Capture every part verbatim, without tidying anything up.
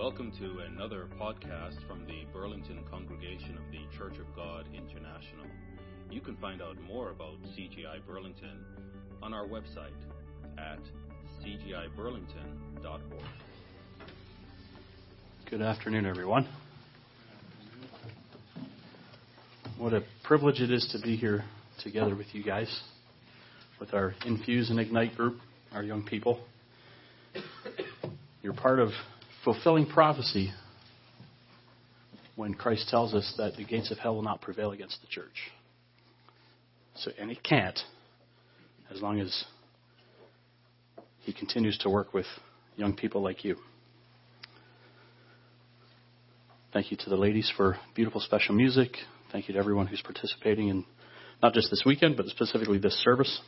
Welcome to another podcast from the Burlington congregation of the Church of God International. You can find out more about C G I Burlington on our website at c g i burlington dot org. Good afternoon, everyone. What a privilege it is to be here together with you guys, with our Infuse and Ignite group, our young people. You're part of fulfilling prophecy when Christ tells us that the gates of hell will not prevail against the church. So, and it can't, as long as he continues to work with young people like you. Thank you to the ladies for beautiful special music. Thank you to everyone who's participating in not just this weekend, but specifically this service.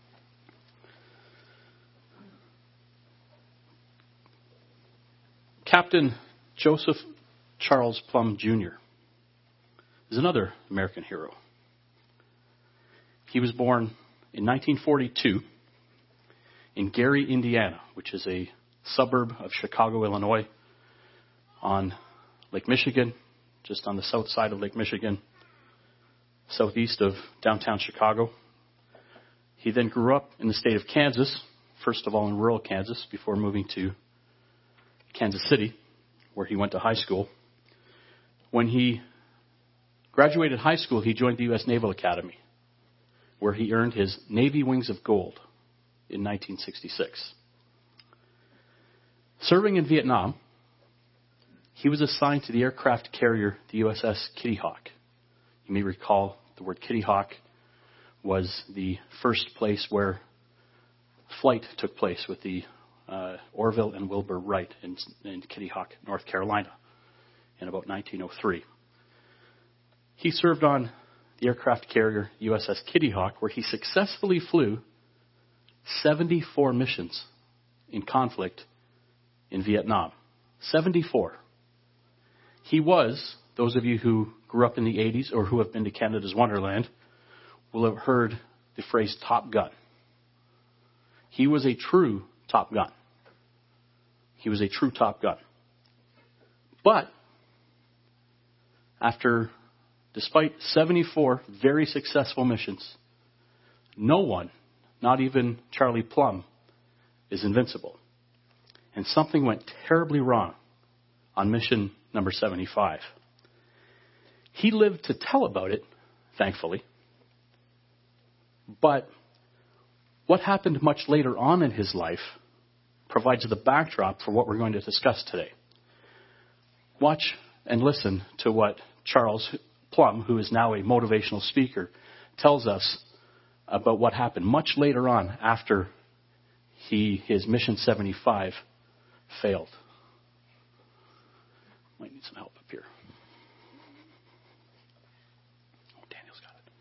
Captain Joseph Charles Plum Junior is another American hero. He was born in nineteen forty-two in Gary, Indiana, which is a suburb of Chicago, Illinois, on Lake Michigan, just on the south side of Lake Michigan, southeast of downtown Chicago. He then grew up in the state of Kansas, first of all in rural Kansas, before moving to Kansas City, where he went to high school. When he graduated high school, he joined the U S Naval Academy, where he earned his Navy Wings of Gold in nineteen sixty-six. Serving in Vietnam, he was assigned to the aircraft carrier, the U S S Kitty Hawk. You may recall the word Kitty Hawk was the first place where flight took place with the uh, Orville and Wilbur Wright in, in Kitty Hawk, North Carolina, in about nineteen oh three. He served on the aircraft carrier U S S Kitty Hawk, where he successfully flew seventy-four missions in conflict in Vietnam. seventy-four. He was, those of you who grew up in the eighties or who have been to Canada's Wonderland will have heard the phrase Top Gun. He was a true Top Gun. He was a true Top Gun. But after, despite seventy-four very successful missions, no one, not even Charlie Plum, is invincible. And something went terribly wrong on mission number seventy-five. He lived to tell about it, thankfully. But what happened much later on in his life provides the backdrop for what we're going to discuss today. Watch and listen to what Charles Plum, who is now a motivational speaker, tells us about what happened much later on after he his mission seventy-five failed. Might need some help up here. Oh, Daniel's got it.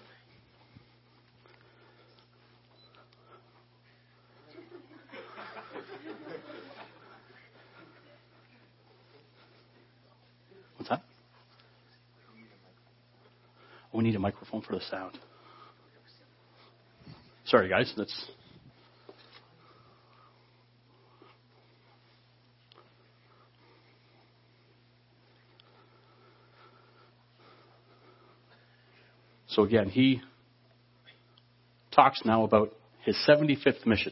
What's that? Oh, we need a microphone for the sound. Sorry, guys. That's... So again, he talks now about his seventy-fifth mission.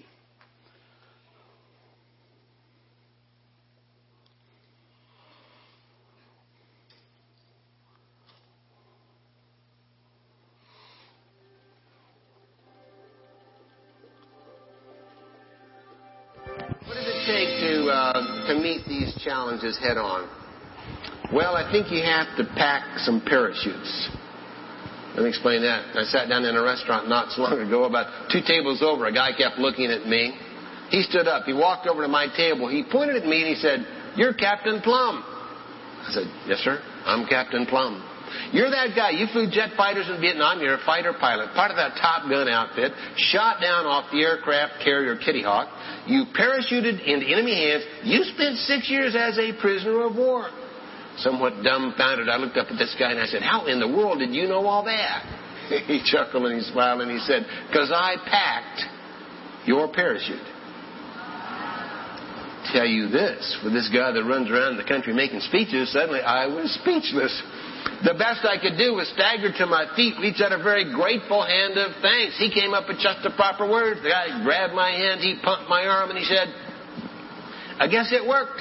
What does it take to uh, to meet these challenges head on? Well, I think you have to pack some parachutes. Let me explain that. I sat down in a restaurant not so long ago, about two tables over. A guy kept looking at me. He stood up. He walked over to my table. He pointed at me and he said, "You're Captain Plum." I said, "Yes, sir. I'm Captain Plum." "You're that guy. You flew jet fighters in Vietnam. You're a fighter pilot, part of that Top Gun outfit, shot down off the aircraft carrier Kitty Hawk. You parachuted into enemy hands. You spent six years as a prisoner of war." Somewhat dumbfounded, I looked up at this guy and I said, "How in the world did you know all that?" He chuckled and he smiled and he said, "Because I packed your parachute." tell you this, for this guy that runs around the country making speeches, suddenly I was speechless. The best I could do was stagger to my feet, reach out a very grateful hand of thanks. He came up with just the proper words. The guy grabbed my hand, he pumped my arm, and he said, I guess it worked.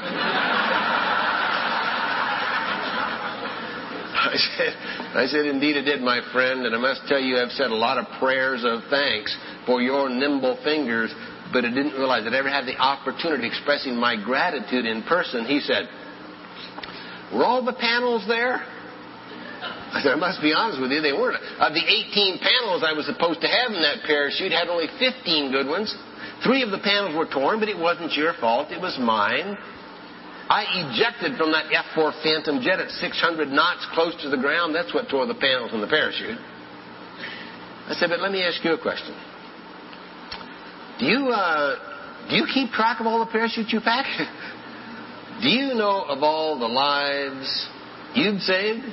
I said, I said, indeed it did, my friend, and I must tell you I've said a lot of prayers of thanks for your nimble fingers, but I didn't realize I'd ever had the opportunity of expressing my gratitude in person. He said, were all the panels there? I said, I must be honest with you, they weren't. Of the eighteen panels I was supposed to have in that parachute, had only fifteen good ones. Three of the panels were torn, but it wasn't your fault. It was mine. I ejected from that F four Phantom jet at six hundred knots close to the ground. That's what tore the panels in the parachute. I said, but let me ask you a question. Do you, uh, do you keep track of all the parachutes you pack? Do you know of all the lives you've saved?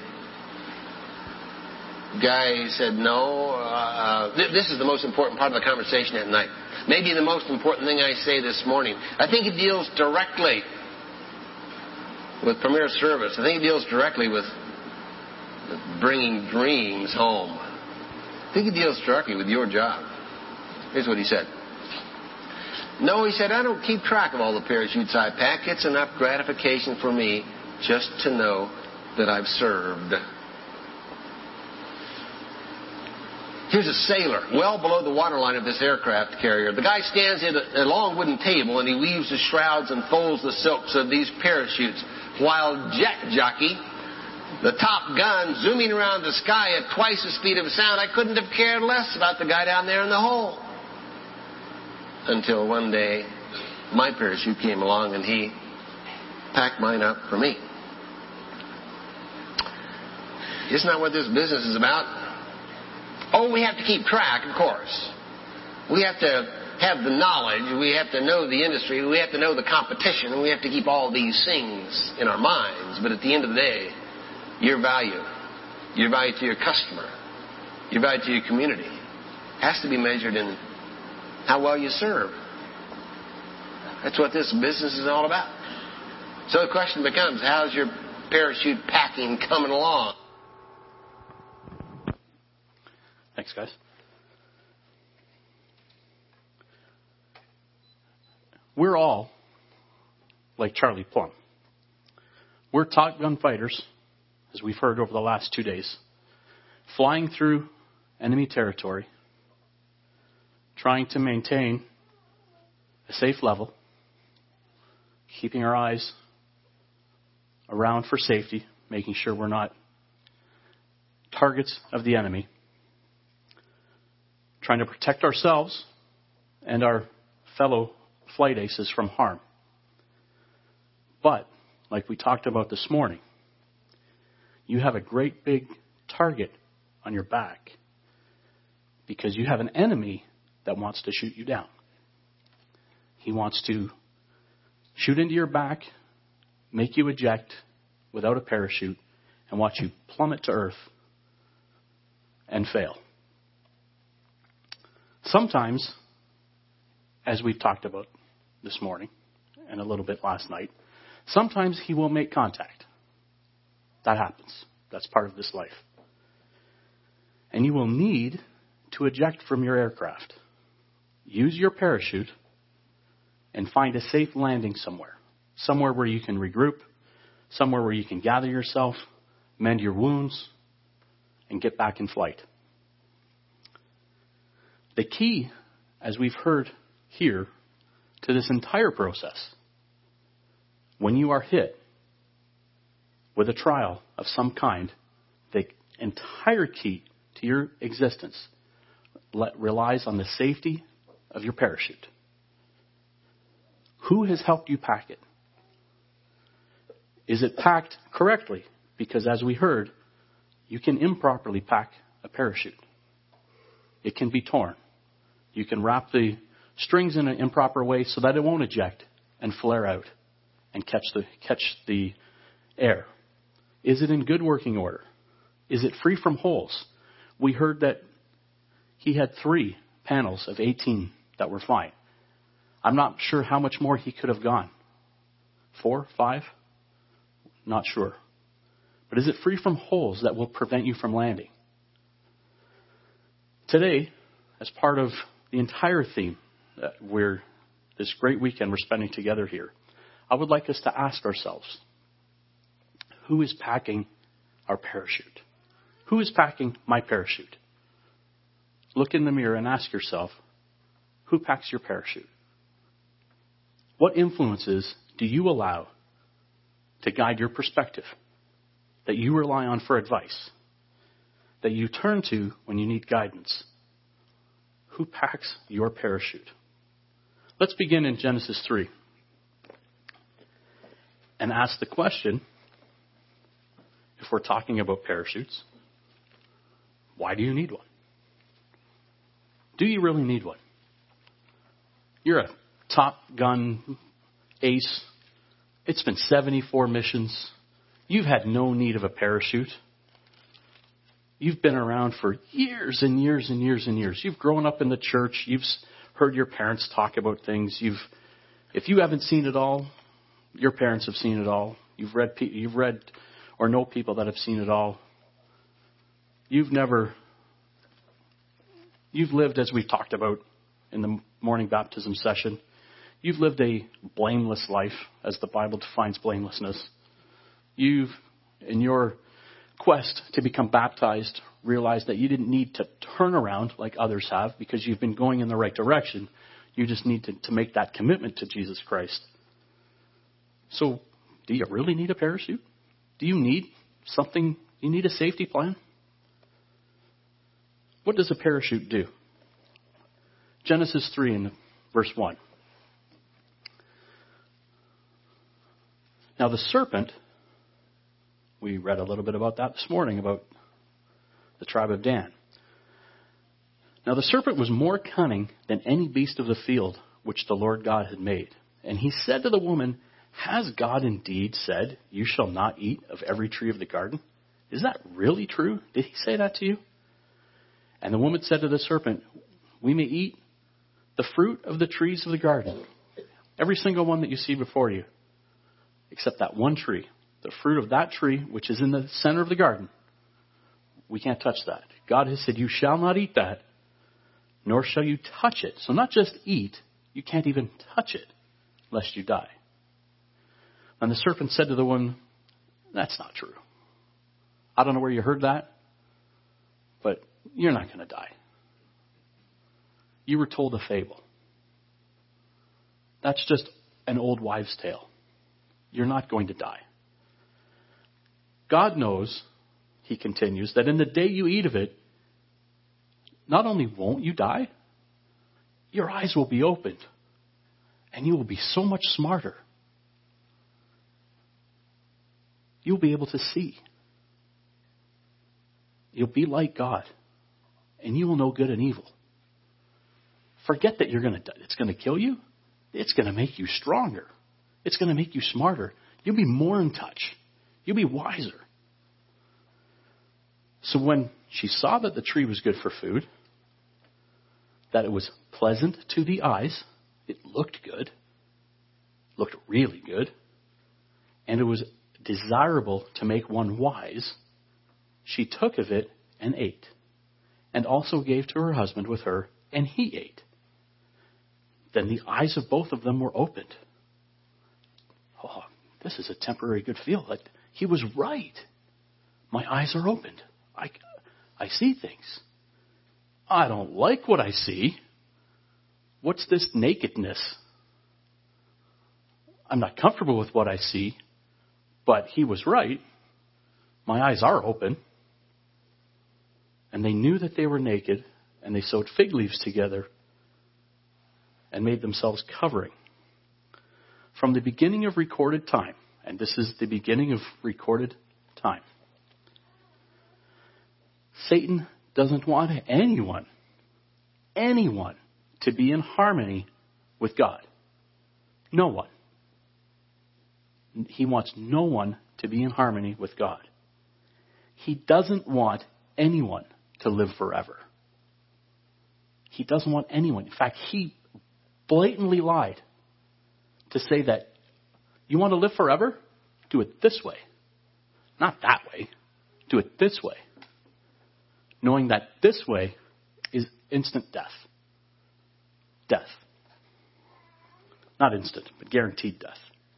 Guy said, no. Uh, th- this is the most important part of the conversation at night. Maybe the most important thing I say this morning. I think it deals directly with Premier Service. I think it deals directly with bringing dreams home. I think it deals directly with your job. Here's what he said. No, he said, I don't keep track of all the parachutes I pack. It's enough gratification for me just to know that I've served. Here's a sailor, well below the waterline of this aircraft carrier. The guy stands at a long wooden table and he weaves the shrouds and folds the silks of these parachutes, while jet jockey, the top gun, zooming around the sky at twice the speed of sound. I couldn't have cared less about the guy down there in the hole. Until one day, my parachute came along and he packed mine up for me. Isn't that what this business is about? Oh, we have to keep track, of course. We have to have the knowledge. We have to know the industry. We have to know the competition. And we have to keep all these things in our minds. But at the end of the day, your value, your value to your customer, your value to your community has to be measured in how well you serve. That's what this business is all about. So the question becomes, how's your parachute packing coming along? Thanks, guys. We're all like Charlie Plumb. We're Top Gun fighters, as we've heard over the last two days, flying through enemy territory, trying to maintain a safe level, keeping our eyes around for safety, making sure we're not targets of the enemy, trying to protect ourselves and our fellow flight aces from harm. But, like we talked about this morning, you have a great big target on your back because you have an enemy that wants to shoot you down. He wants to shoot into your back, make you eject without a parachute, and watch you plummet to earth and fail. Sometimes, as we've talked about this morning and a little bit last night, sometimes he will make contact. That happens. That's part of this life. And you will need to eject from your aircraft. Use your parachute and find a safe landing somewhere. Somewhere where you can regroup, somewhere where you can gather yourself, mend your wounds, and get back in flight. The key, as we've heard here, to this entire process, when you are hit with a trial of some kind, the entire key to your existence relies on the safety of your parachute. Who has helped you pack it? Is it packed correctly? Because as we heard, you can improperly pack a parachute. It can be torn. You can wrap the strings in an improper way so that it won't eject and flare out and catch the catch the air. Is it in good working order? Is it free from holes? We heard that he had three panels of eighteen that were fine. I'm not sure how much more he could have gone. Four, five? Not sure. But is it free from holes that will prevent you from landing? Today, as part of the entire theme that we're, this great weekend we're spending together here, I would like us to ask ourselves, who is packing our parachute? Who is packing my parachute? Look in the mirror and ask yourself, who packs your parachute? What influences do you allow to guide your perspective, that you rely on for advice, that you turn to when you need guidance? Who packs your parachute? Let's begin in Genesis three and ask the question, if we're talking about parachutes, why do you need one? Do you really need one? You're a Top Gun ace. It's been seventy-four missions. You've had no need of a parachute. You've been around for years and years and years and years. You've grown up in the church. You've heard your parents talk about things. You've, if you haven't seen it all, your parents have seen it all. You've read, you've read or know people that have seen it all. You've never, you've lived, as we talked about in the morning baptism session, you've lived a blameless life, as the Bible defines blamelessness. You've, in your quest to become baptized, realized that you didn't need to turn around like others have because you've been going in the right direction. You just need to, to make that commitment to Jesus Christ. So, do you really need a parachute? Do you need something? You need a safety plan? What does a parachute do? Genesis three in verse one. Now the serpent, we read a little bit about that this morning, about the tribe of Dan. Now the serpent was more cunning than any beast of the field which the Lord God had made. And he said to the woman, has God indeed said, you shall not eat of every tree of the garden? Is that really true? Did he say that to you? And the woman said to the serpent, we may eat the fruit of the trees of the garden. Every single one that you see before you, except that one tree. The fruit of that tree, which is in the center of the garden, we can't touch that. God has said, you shall not eat that, nor shall you touch it. So not just eat, you can't even touch it, lest you die. And the serpent said to the woman, that's not true. I don't know where you heard that, but you're not going to die. You were told a fable. That's just an old wives' tale. You're not going to die. God knows, he continues, that in the day you eat of it, not only won't you die, your eyes will be opened and you will be so much smarter. You'll be able to see. You'll be like God and you will know good and evil. Forget that you're going to, it's going to kill you. It's going to make you stronger. It's going to make you smarter. You'll be more in touch. You'll be wiser. So when she saw that the tree was good for food, that it was pleasant to the eyes, it looked good, looked really good, and it was desirable to make one wise, she took of it and ate, and also gave to her husband with her, and he ate. Then the eyes of both of them were opened. Oh, this is a temporary good feel. Like, he was right. My eyes are opened. I, I see things. I don't like what I see. What's this nakedness? I'm not comfortable with what I see, but he was right. My eyes are open. And they knew that they were naked, and they sewed fig leaves together and made themselves covering. From the beginning of recorded time, and this is the beginning of recorded time, Satan doesn't want anyone, anyone to be in harmony with God. No one. He wants no one to be in harmony with God. He doesn't want anyone to live forever. He doesn't want anyone. In fact, he blatantly lied to say that you want to live forever? Do it this way. Not that way. Do it this way. Knowing that this way is instant death. Death. Not instant, but guaranteed death.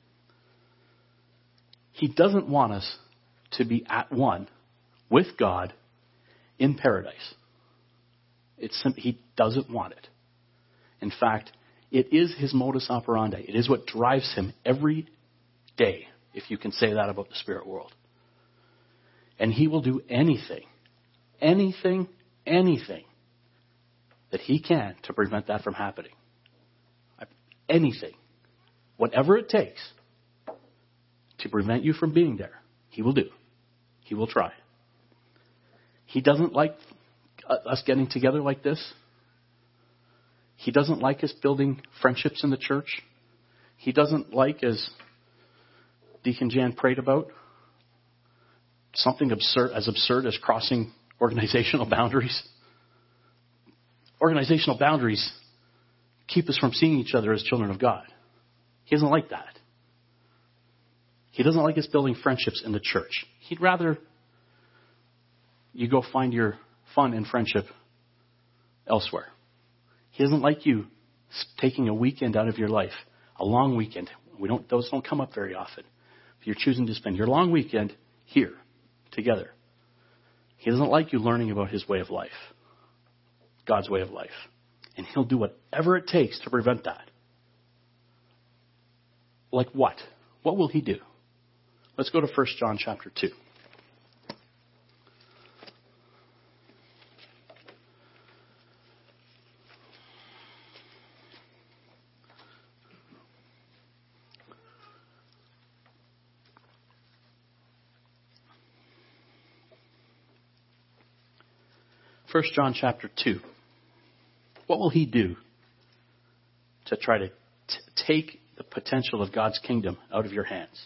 He doesn't want us to be at one with God in paradise. It's sim- he doesn't want it. In fact, it is his modus operandi. It is what drives him every day, if you can say that about the spirit world. And he will do anything, anything, anything that he can to prevent that from happening. Anything. Whatever it takes to prevent you from being there, he will do. He will try. He doesn't like us getting together like this. He doesn't like us building friendships in the church. He doesn't like, as Deacon Jan prayed about, something absurd, as absurd as crossing organizational boundaries. Organizational boundaries keep us from seeing each other as children of God. He doesn't like that. He doesn't like us building friendships in the church. He'd rather you go find your fun and friendship elsewhere. He doesn't like you taking a weekend out of your life, a long weekend. We don't; those don't come up very often. If you're choosing to spend your long weekend here together, he doesn't like you learning about his way of life, God's way of life. And he'll do whatever it takes to prevent that. Like what? What will he do? Let's go to First John chapter two. First John chapter two. What will he do to try to t- take the potential of God's kingdom out of your hands?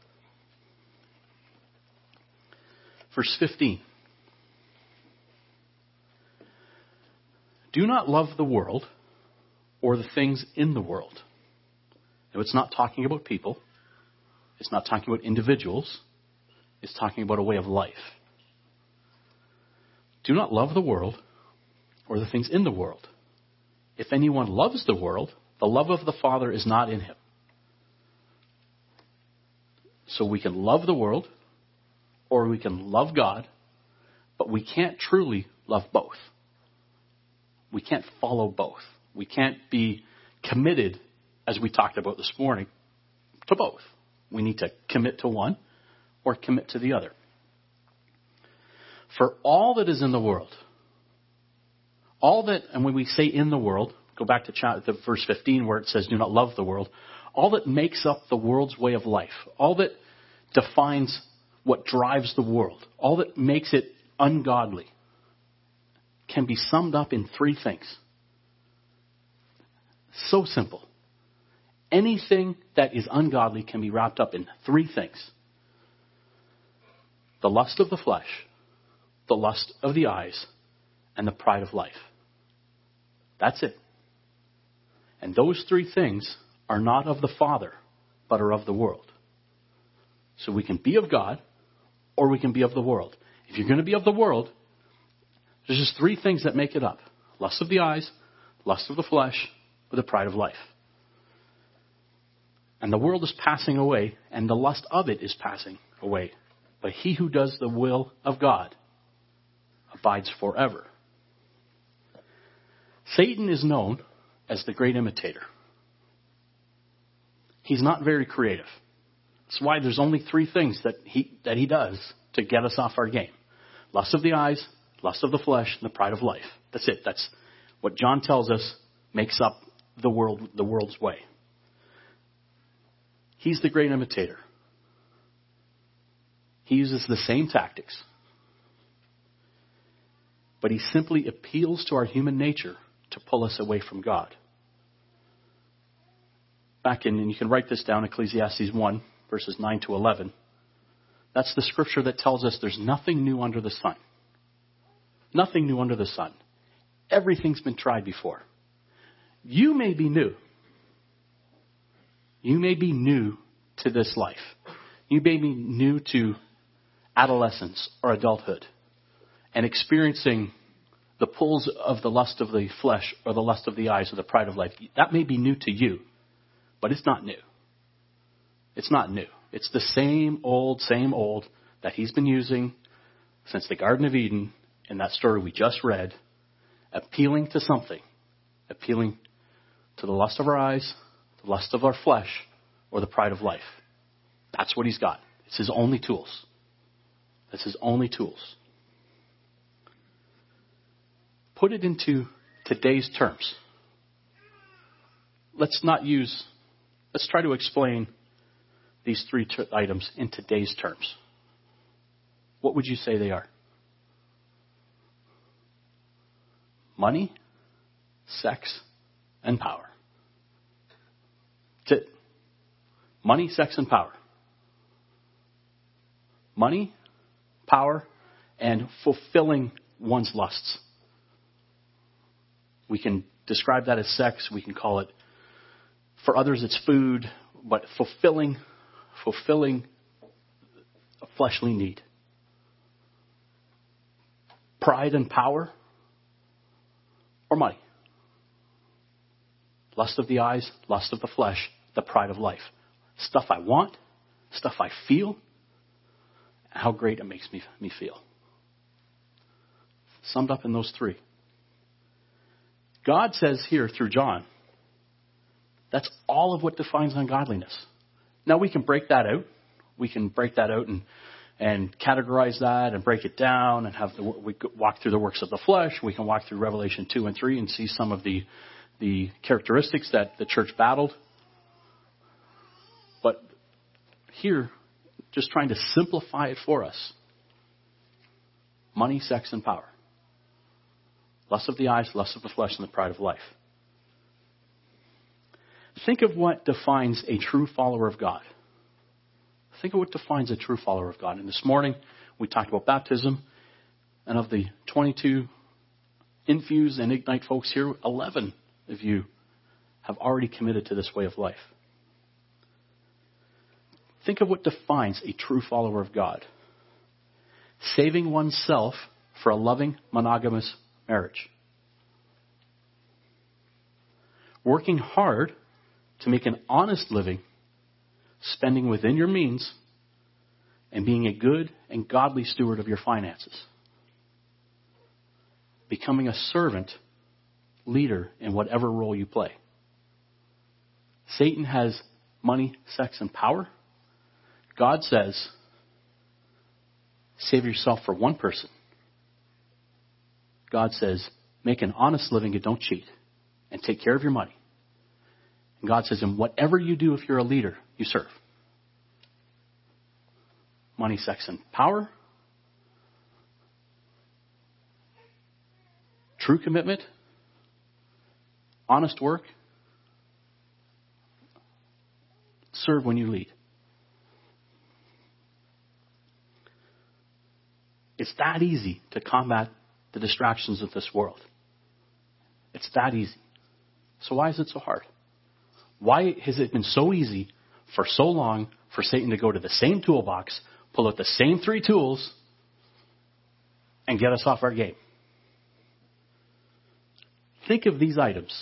Verse fifteen. Do not love the world or the things in the world. Now, it's not talking about people. It's not talking about individuals. It's talking about a way of life. Do not love the world or the things in the world. If anyone loves the world, the love of the Father is not in him. So we can love the world or we can love God, but we can't truly love both. We can't follow both. We can't be committed, as we talked about this morning, to both. We need to commit to one or commit to the other. For all that is in the world, all that, and when we say in the world, go back to chapter, verse fifteen where it says do not love the world, all that makes up the world's way of life, all that defines what drives the world, all that makes it ungodly, can be summed up in three things. So simple. Anything that is ungodly can be wrapped up in three things. The lust of the flesh, the lust of the eyes, and the pride of life. That's it. And those three things are not of the Father, but are of the world. So we can be of God, or we can be of the world. If you're going to be of the world, there's just three things that make it up. Lust of the eyes, lust of the flesh, or the pride of life. And the world is passing away, and the lust of it is passing away. But he who does the will of God abides forever. Satan is known as the great imitator. He's not very creative. That's why there's only three things that he that he does to get us off our game. Lust of the eyes, lust of the flesh, and the pride of life. That's it. That's what John tells us makes up the world, the world's way. He's the great imitator. He uses the same tactics. But he simply appeals to our human nature to pull us away from God. Back in, and you can write this down, Ecclesiastes one, verses nine to eleven. That's the scripture that tells us there's nothing new under the sun. Nothing new under the sun. Everything's been tried before. You may be new. You may be new to this life. You may be new to adolescence or adulthood and experiencing the pulls of the lust of the flesh or the lust of the eyes or the pride of life. That may be new to you, but it's not new. It's not new. It's the same old, same old that he's been using since the Garden of Eden in that story we just read, appealing to something, appealing to the lust of our eyes, the lust of our flesh, or the pride of life. That's what he's got. It's his only tools. That's his only tools. Put it into today's terms. Let's not use, let's try to explain these three ter- items in today's terms. What would you say they are? Money, sex, and power. That's it. Money, sex, and power. Money, power, and fulfilling one's lusts. We can describe that as sex. We can call it, for others it's food, but fulfilling, fulfilling a fleshly need. Pride and power, or money. Lust of the eyes, lust of the flesh, the pride of life. Stuff I want, stuff I feel, and how great it makes me, me feel. Summed up in those three. God says here through John, that's all of what defines ungodliness. Now we can break that out. We can break that out and and categorize that and break it down and have the, we walk through the works of the flesh. We can walk through Revelation two and three and see some of the the characteristics that the church battled. But here, just trying to simplify it for us. Money, sex, and power. Lust of the eyes, lust of the flesh, and the pride of life. Think of what defines a true follower of God. Think of what defines a true follower of God. And this morning, we talked about baptism. And of the twenty-two Infuse and Ignite folks here, eleven of you have already committed to this way of life. Think of what defines a true follower of God. Saving oneself for a loving, monogamous marriage. Working hard to make an honest living, spending within your means, and being a good and godly steward of your finances. Becoming a servant, leader in whatever role you play. Satan has money, sex, and power. God says, save yourself for one person. God says, make an honest living and don't cheat. And take care of your money. And God says, and whatever you do, if you're a leader, you serve. Money, sex, and power. True commitment. Honest work. Serve when you lead. It's that easy to combat the distractions of this world. It's that easy. So why is it so hard? Why has it been so easy for so long for Satan to go to the same toolbox, pull out the same three tools, and get us off our game? Think of these items.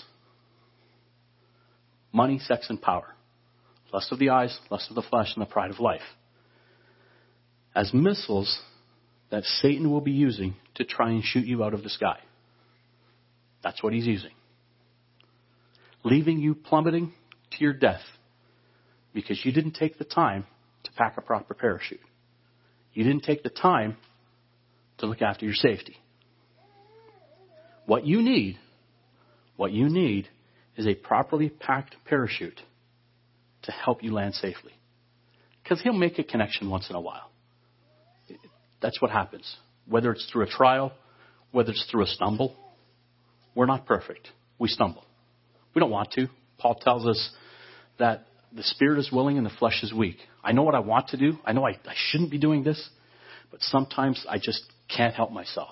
Money, sex, and power. Lust of the eyes, lust of the flesh, and the pride of life. As missiles that Satan will be using to try and shoot you out of the sky. That's what he's using. Leaving you plummeting to your death because you didn't take the time to pack a proper parachute. You didn't take the time to look after your safety. What you need, what you need is a properly packed parachute to help you land safely. Because he'll make a connection once in a while. That's what happens. Whether it's through a trial, whether it's through a stumble. We're not perfect. We stumble. We don't want to. Paul tells us that the spirit is willing and the flesh is weak. I know what I want to do. I know I, I shouldn't be doing this. But sometimes I just can't help myself.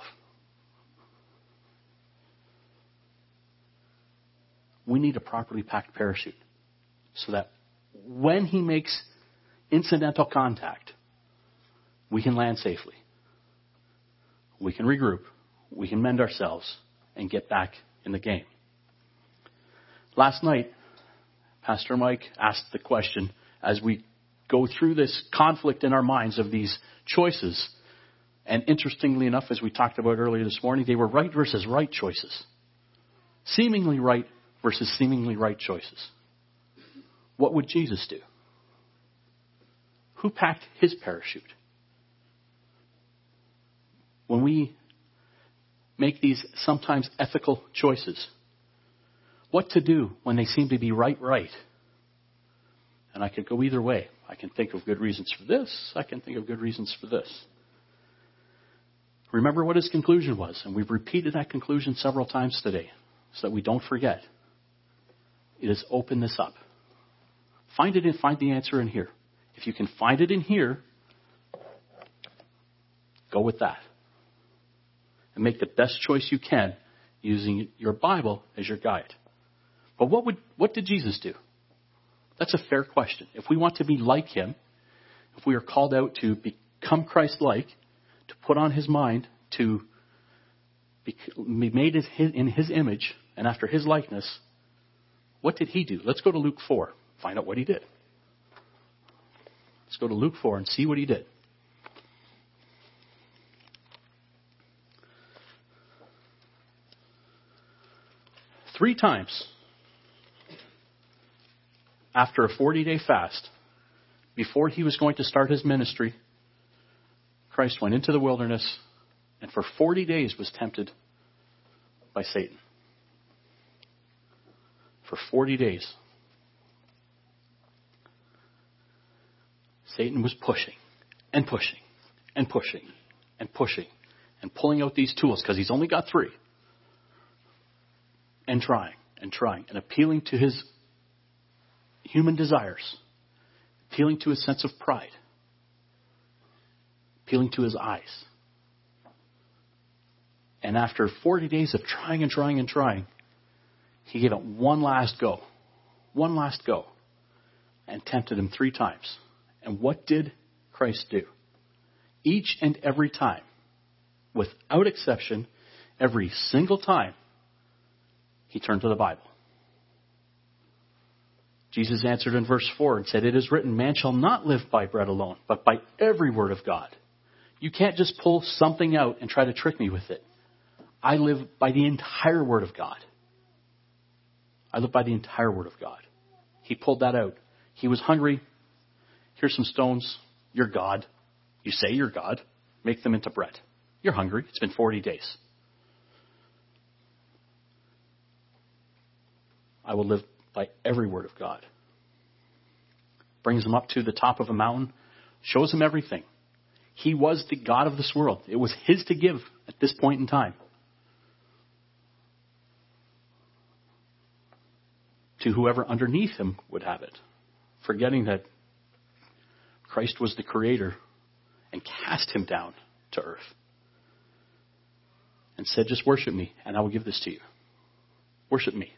We need a properly packed parachute so that when he makes incidental contact, we can land safely. We can regroup. We can mend ourselves and get back in the game. Last night, Pastor Mike asked the question as we go through this conflict in our minds of these choices. And interestingly enough, as we talked about earlier this morning, they were right versus right choices. Seemingly right versus seemingly right choices. What would Jesus do? Who packed his parachute? When we make these sometimes ethical choices, what to do when they seem to be right, right? And I could go either way. I can think of good reasons for this. I can think of good reasons for this. Remember what his conclusion was, and we've repeated that conclusion several times today so that we don't forget. It is open this up. Find it and find the answer in here. If you can find it in here, go with that. And make the best choice you can using your Bible as your guide. But what would what did Jesus do? That's a fair question. If we want to be like him, if we are called out to become Christ-like, to put on his mind, to be made in his image and after his likeness, what did he do? Let's go to Luke four, find out what he did. Let's go to Luke four and see what he did. Three times after a forty-day fast, before he was going to start his ministry, Christ went into the wilderness and for forty days was tempted by Satan. For forty days. Satan was pushing and pushing and pushing and pushing and pulling out these tools because he's only got three. And trying and trying and appealing to his human desires, appealing to his sense of pride, appealing to his eyes. And after forty days of trying and trying and trying, he gave it one last go, one last go, and tempted him three times. And what did Christ do? Each and every time, without exception, every single time, he turned to the Bible. Jesus answered in verse four and said, "It is written, man shall not live by bread alone, but by every word of God." You can't just pull something out and try to trick me with it. I live by the entire word of God. I live by the entire word of God. He pulled that out. He was hungry. Here's some stones. You're God. You say you're God. Make them into bread. You're hungry. It's been forty days. I will live by every word of God. Brings him up to the top of a mountain. Shows him everything. He was the God of this world. It was his to give at this point in time. To whoever underneath him would have it. Forgetting that Christ was the creator and cast him down to earth. And said, just worship me and I will give this to you. Worship me.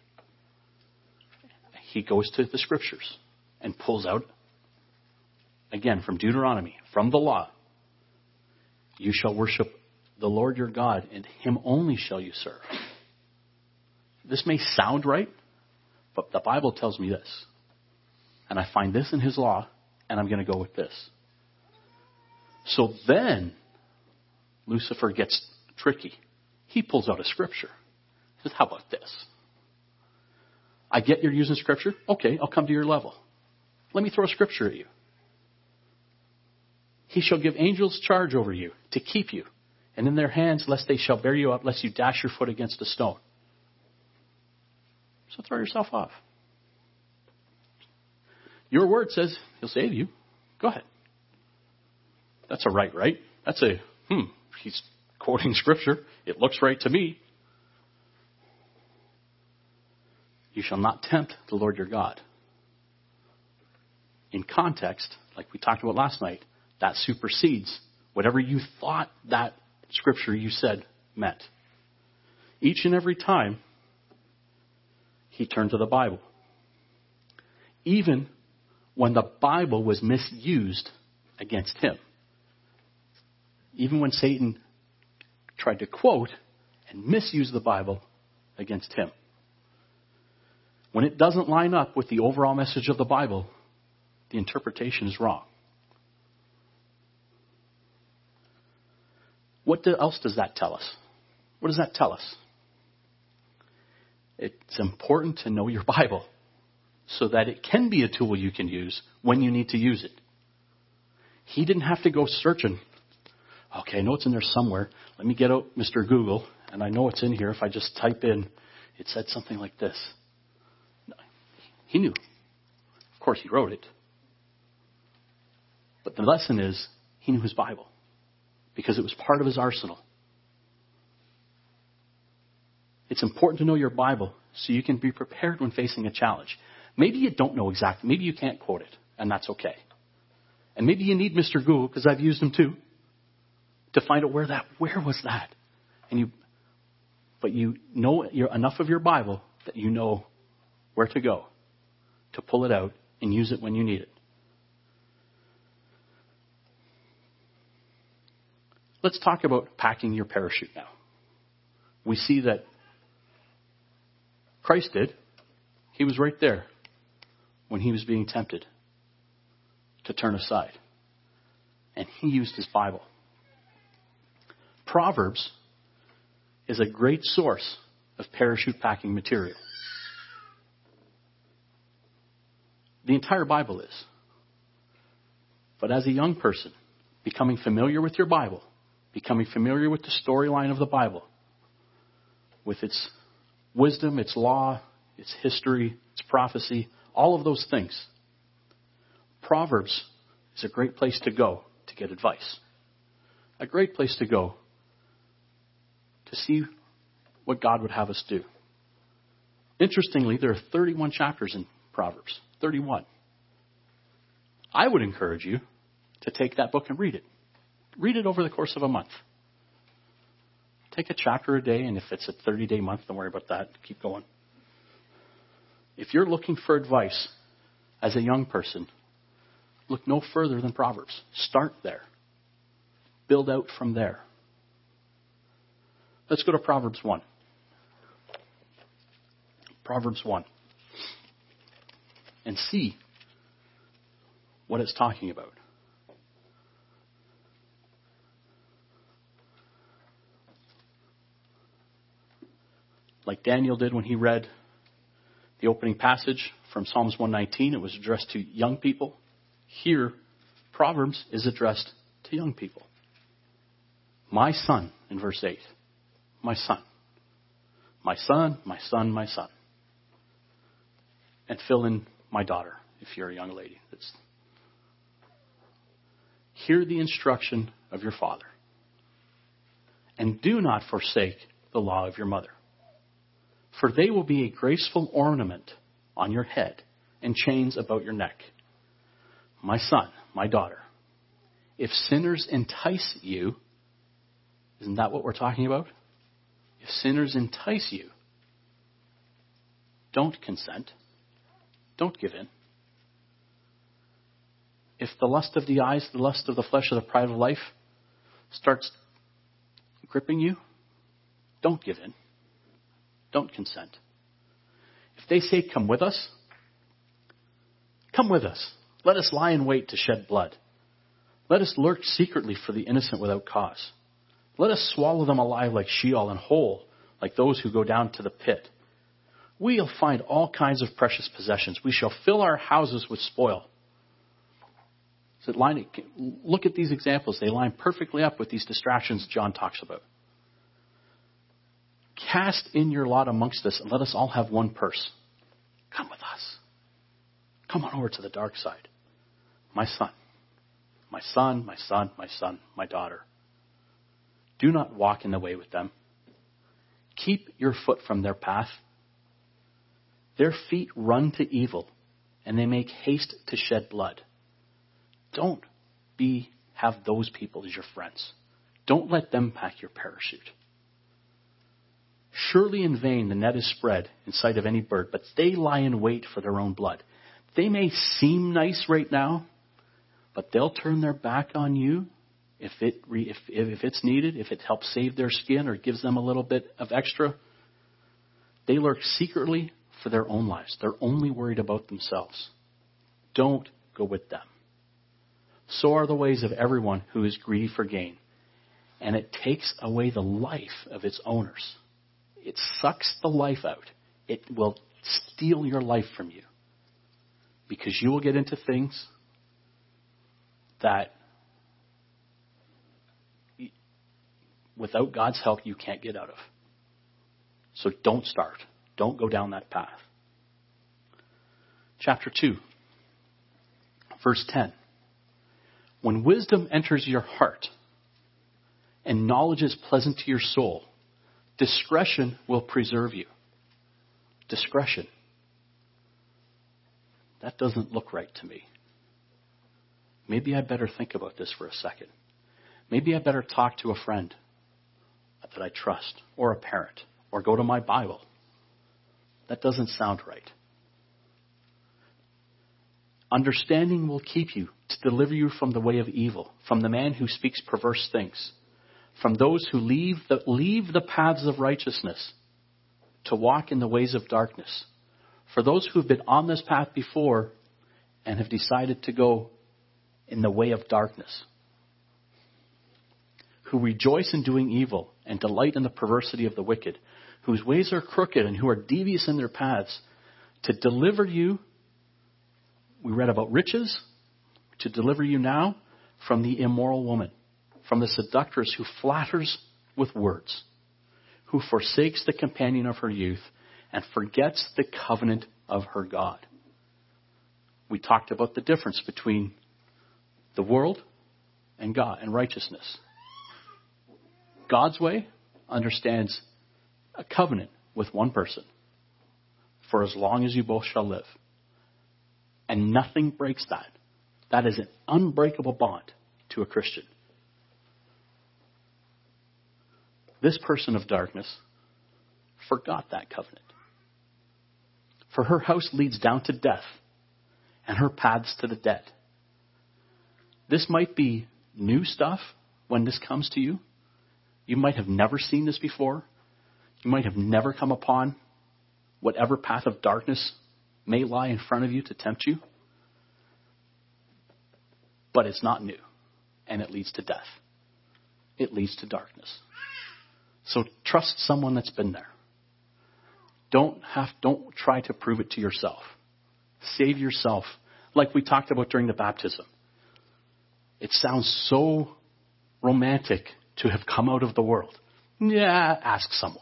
He goes to the scriptures and pulls out, again, from Deuteronomy, from the law. You shall worship the Lord your God, and him only shall you serve. This may sound right, but the Bible tells me this. And I find this in his law, and I'm going to go with this. So then, Lucifer gets tricky. He pulls out a scripture. He says, how about this? I get you're using scripture. Okay, I'll come to your level. Let me throw a scripture at you. He shall give angels charge over you to keep you, and in their hands lest they shall bear you up, lest you dash your foot against a stone. So throw yourself off. Your word says he'll save you. Go ahead. That's a right, right? That's a, hmm, he's quoting scripture. It looks right to me. You shall not tempt the Lord your God. In context, like we talked about last night, that supersedes whatever you thought that scripture you said meant. Each and every time, he turned to the Bible. Even when the Bible was misused against him. Even when Satan tried to quote and misuse the Bible against him. When it doesn't line up with the overall message of the Bible, the interpretation is wrong. What else does that tell us? What does that tell us? It's important to know your Bible so that it can be a tool you can use when you need to use it. He didn't have to go searching. Okay, I know it's in there somewhere. Let me get out Mister Google, and I know it's in here. If I just type in, it said something like this. He knew. Of course, he wrote it. But the lesson is, he knew his Bible because it was part of his arsenal. It's important to know your Bible so you can be prepared when facing a challenge. Maybe you don't know exactly. Maybe you can't quote it, and that's okay. And maybe you need Mister Google, because I've used him too, to find out where that, where was that? And you, but you know you're enough of your Bible that you know where to go to pull it out and use it when you need it. Let's talk about packing your parachute now. We see that Christ did. He was right there when he was being tempted to turn aside. And he used his Bible. Proverbs is a great source of parachute packing material. The entire Bible is. But as a young person, becoming familiar with your Bible, becoming familiar with the storyline of the Bible, with its wisdom, its law, its history, its prophecy, all of those things, Proverbs is a great place to go to get advice. A great place to go to see what God would have us do. Interestingly, there are thirty-one chapters in Proverbs. thirty-one. I would encourage you to take that book and read it. Read it over the course of a month. Take a chapter a day, and if it's a thirty-day month, don't worry about that. Keep going. If you're looking for advice as a young person, look no further than Proverbs. Start there. Build out from there. Let's go to Proverbs one. Proverbs one. And see what it's talking about. Like Daniel did when he read the opening passage from Psalms one nineteen, it was addressed to young people. Here, Proverbs is addressed to young people. My son, in verse eight. My son. My son, my son, my son. And fill in my daughter, if you're a young lady. That's... Hear the instruction of your father. And do not forsake the law of your mother. For they will be a graceful ornament on your head and chains about your neck. My son, my daughter, if sinners entice you, isn't that what we're talking about? If sinners entice you, don't consent. Don't give in. If the lust of the eyes, the lust of the flesh, or the pride of life starts gripping you, don't give in. Don't consent. If they say, come with us, come with us. Let us lie in wait to shed blood. Let us lurk secretly for the innocent without cause. Let us swallow them alive like Sheol and whole, like those who go down to the pit. We'll find all kinds of precious possessions. We shall fill our houses with spoil. So line, look at these examples. They line perfectly up with these distractions John talks about. Cast in your lot amongst us and let us all have one purse. Come with us. Come on over to the dark side. My son, my son, my son, my son, my daughter. Do not walk in the way with them. Keep your foot from their path. Their feet run to evil, and they make haste to shed blood. Don't be have those people as your friends. Don't let them pack your parachute. Surely in vain the net is spread in sight of any bird, but they lie in wait for their own blood. They may seem nice right now, but they'll turn their back on you if it re, if if it's needed, if it helps save their skin or gives them a little bit of extra. They lurk secretly for their own lives. They're only worried about themselves. Don't go with them. So are the ways of everyone who is greedy for gain, and it takes away the life of its owners. It sucks the life out. It will steal your life from you, because you will get into things that without God's help you can't get out of. So don't start. Don't go down that path. Chapter two, verse ten. When wisdom enters your heart and knowledge is pleasant to your soul, discretion will preserve you. Discretion. That doesn't look right to me. Maybe I better think about this for a second. Maybe I better talk to a friend that I trust, or a parent, or go to my Bible. That doesn't sound right. Understanding will keep you to deliver you from the way of evil, from the man who speaks perverse things, from those who leave the, leave the paths of righteousness to walk in the ways of darkness. For those who have been on this path before and have decided to go in the way of darkness, who rejoice in doing evil and delight in the perversity of the wicked, whose ways are crooked and who are devious in their paths, to deliver you, we read about riches, to deliver you now from the immoral woman, from the seductress who flatters with words, who forsakes the companion of her youth and forgets the covenant of her God. We talked about the difference between the world and God and righteousness. God's way understands a covenant with one person for as long as you both shall live. And nothing breaks that. That is an unbreakable bond to a Christian. This person of darkness forgot that covenant. For her house leads down to death, and her paths to the dead. This might be new stuff when this comes to you. You might have never seen this before. You might have never come upon whatever path of darkness may lie in front of you to tempt you. But it's not new, and it leads to death. It leads to darkness. So trust someone that's been there. Don't have, don't try to prove it to yourself. Save yourself, like we talked about during the baptism. It sounds so romantic to have come out of the world. Yeah, ask someone.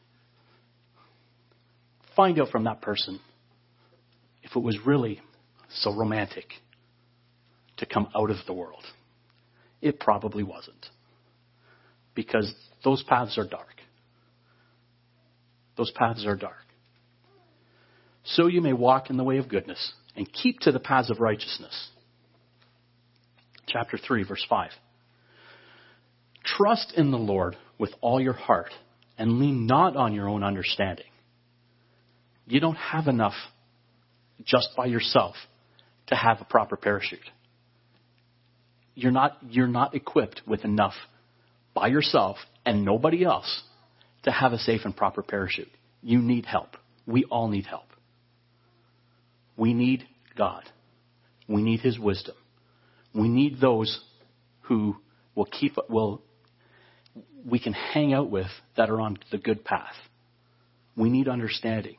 Find out from that person if it was really so romantic to come out of the world. It probably wasn't. Because those paths are dark. Those paths are dark. So you may walk in the way of goodness and keep to the paths of righteousness. Chapter three, verse five. Trust in the Lord with all your heart and lean not on your own understanding. You don't have enough just by yourself to have a proper parachute. You're not, you're not equipped with enough by yourself and nobody else to have a safe and proper parachute. You need help. We all need help. We need God. We need His wisdom. We need those who will keep, will, we can hang out with that are on the good path. We need understanding.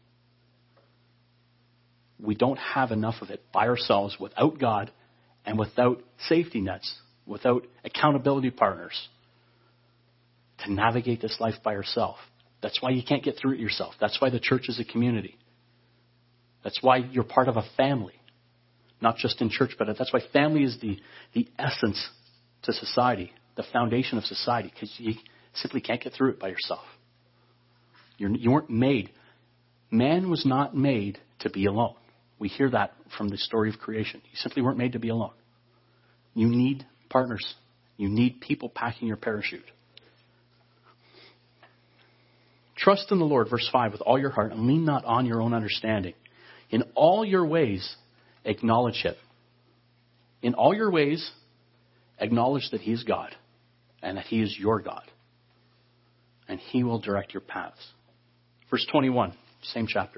We don't have enough of it by ourselves without God and without safety nets, without accountability partners to navigate this life by yourself. That's why you can't get through it yourself. That's why the church is a community. That's why you're part of a family, not just in church, but that's why family is the, the essence to society, the foundation of society, because you simply can't get through it by yourself. You're, you weren't made. Man was not made to be alone. We hear that from the story of creation. You simply weren't made to be alone. You need partners. You need people packing your parachute. Trust in the Lord, verse five, with all your heart, and lean not on your own understanding. In all your ways, Acknowledge him. In all your ways, acknowledge that he is God and that he is your God. And he will direct your paths. Verse twenty-one, same chapter.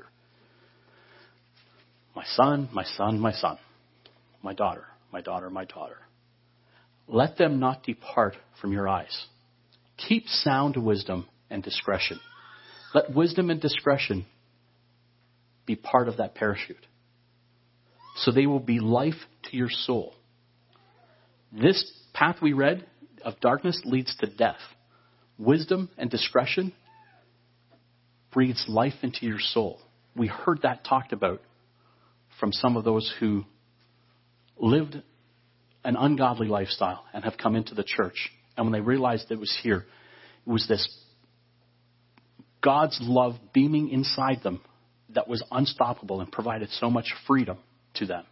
My son, my son, my son, my daughter, my daughter, my daughter. Let them not depart from your eyes. Keep sound wisdom and discretion. Let wisdom and discretion be part of that parachute. So they will be life to your soul. This path we read of darkness leads to death. Wisdom and discretion breathes life into your soul. We heard that talked about from some of those who lived an ungodly lifestyle and have come into the church. And when they realized it was here, it was this God's love beaming inside them that was unstoppable and provided so much freedom to them.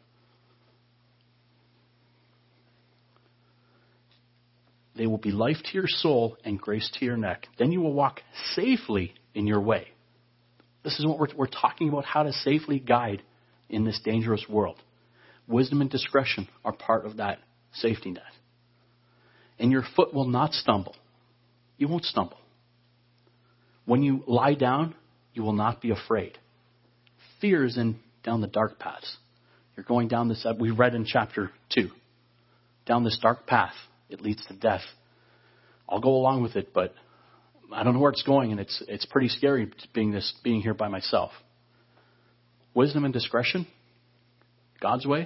They will be life to your soul and grace to your neck. Then you will walk safely in your way. This is what we're, we're talking about, how to safely guide in this dangerous world. Wisdom and discretion are part of that safety net. And your foot will not stumble. You won't stumble. When you lie down, you will not be afraid. Fear is in down the dark paths. You're going down this, we read in chapter two, down this dark path. It leads to death. I'll go along with it, but I don't know where it's going, and it's it's pretty scary being this being here by myself. Wisdom and discretion, God's way.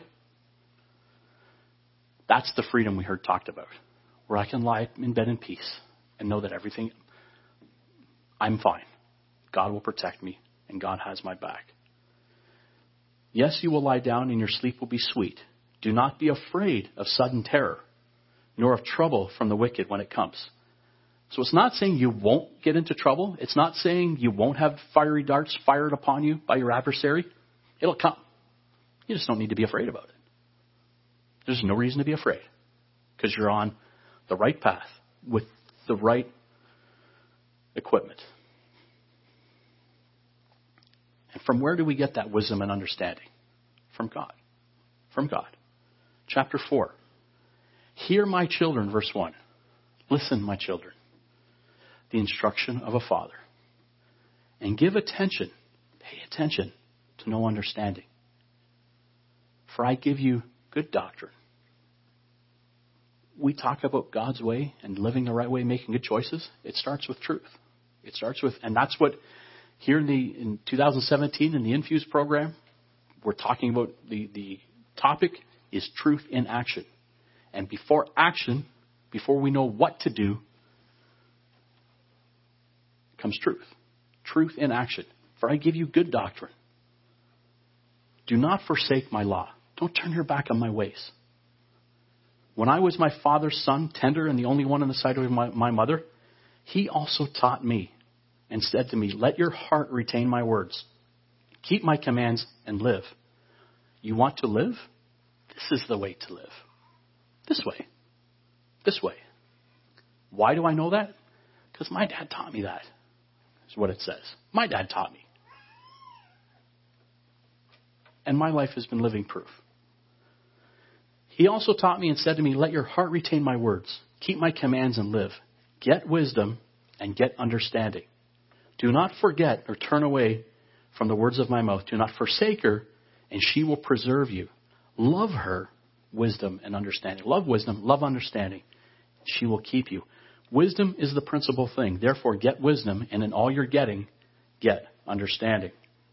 That's the freedom we heard talked about, where I can lie in bed in peace and know that everything, I'm fine. God will protect me, and God has my back. Yes, you will lie down, and your sleep will be sweet. Do not be afraid of sudden terror, nor of trouble from the wicked when it comes. So it's not saying you won't get into trouble. It's not saying you won't have fiery darts fired upon you by your adversary. It'll come. You just don't need to be afraid about it. There's no reason to be afraid because you're on the right path with the right equipment. And from where do we get that wisdom and understanding? From God. From God. Chapter four. Hear, my children, verse one. Listen, my children, the instruction of a father. And give attention, pay attention to no understanding. For I give you good doctrine. We talk about God's way and living the right way, making good choices. It starts with truth. It starts with, and that's what here in the in two thousand seventeen in the Infuse program, we're talking about the, the topic is truth in action. And before action, before we know what to do, comes truth. Truth in action. For I give you good doctrine. Do not forsake my law. Don't turn your back on my ways. When I was my father's son, tender and the only one in the sight of my, my mother, he also taught me and said to me, let your heart retain my words. Keep my commands and live. You want to live? This is the way to live. This way. This way. Why do I know that? Because my dad taught me that. Is what it says. My dad taught me. And my life has been living proof. He also taught me and said to me, let your heart retain my words. Keep my commands and live. Get wisdom and get understanding. Do not forget or turn away from the words of my mouth. Do not forsake her, and she will preserve you. Love her. Wisdom and understanding. Love wisdom, love understanding. She will keep you. Wisdom is the principal thing. Therefore, get wisdom, and in all you're getting, get understanding.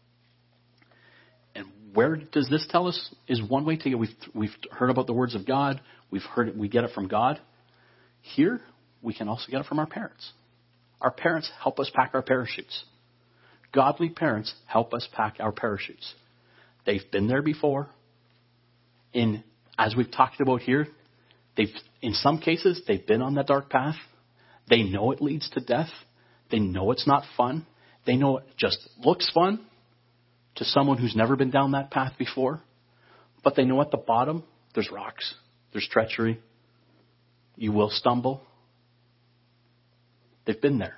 And where does this tell us is one way to get, we've, we've heard about the words of God. We've heard it, we get it from God. Here, we can also get it from our parents. Our parents help us pack our parachutes. Godly parents help us pack our parachutes. They've been there before. In As we've talked about here, they've, in some cases, they've been on that dark path. They know it leads to death. They know it's not fun. They know it just looks fun to someone who's never been down that path before. But they know at the bottom, there's rocks. There's treachery. You will stumble. They've been there.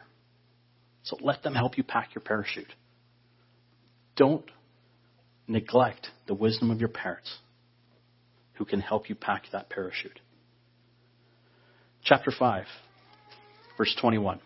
So let them help you pack your parachute. Don't neglect the wisdom of your parents who can help you pack that parachute. Chapter five, verse twenty-one.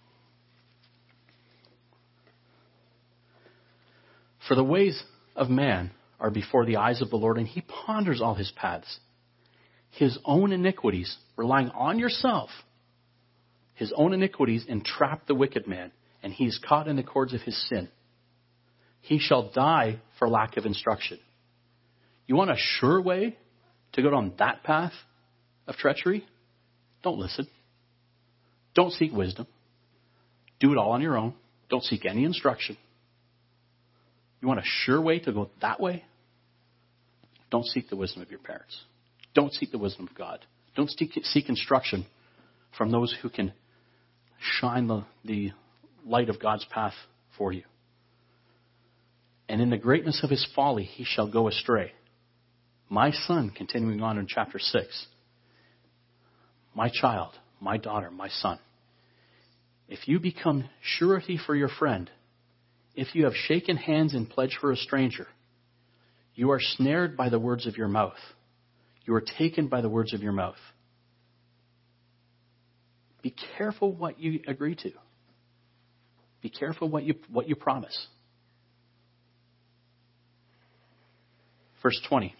For the ways of man are before the eyes of the Lord, and he ponders all his paths. His own iniquities, relying on yourself, his own iniquities entrap the wicked man, and he is caught in the cords of his sin. He shall die for lack of instruction. You want a sure way to go down that path of treachery? Don't listen. Don't seek wisdom. Do it all on your own. Don't seek any instruction. You want a sure way to go that way? Don't seek the wisdom of your parents. Don't seek the wisdom of God. Don't seek, seek instruction from those who can shine the, the light of God's path for you. And in the greatness of his folly, he shall go astray. My son, continuing on in chapter six, my child, my daughter, my son, if you become surety for your friend, if you have shaken hands in pledge for a stranger, you are snared by the words of your mouth. You are taken by the words of your mouth. Be careful what you agree to. Be careful what you what you promise. Verse twenty.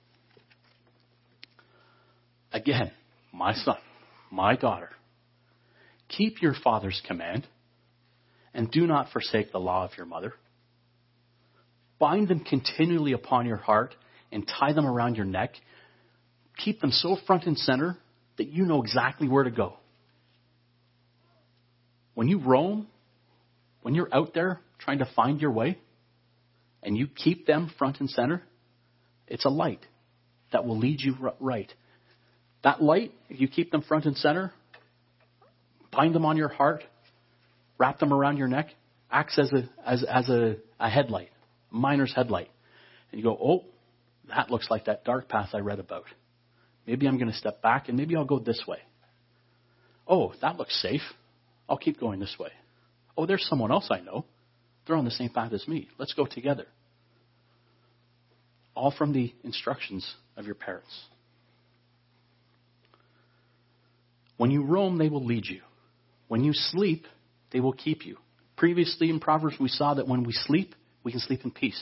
Again, my son, my daughter, keep your father's command and do not forsake the law of your mother. Bind them continually upon your heart and tie them around your neck. Keep them so front and center that you know exactly where to go. When you roam, when you're out there trying to find your way, and you keep them front and center, it's a light that will lead you right. That light, if you keep them front and center, bind them on your heart, wrap them around your neck, acts as a as as a, a headlight, a miner's headlight. And you go, oh, that looks like that dark path I read about. Maybe I'm going to step back and maybe I'll go this way. Oh, that looks safe. I'll keep going this way. Oh, there's someone else I know. They're on the same path as me. Let's go together. All from the instructions of your parents. When you roam, they will lead you. When you sleep, they will keep you. Previously in Proverbs, we saw that when we sleep, we can sleep in peace.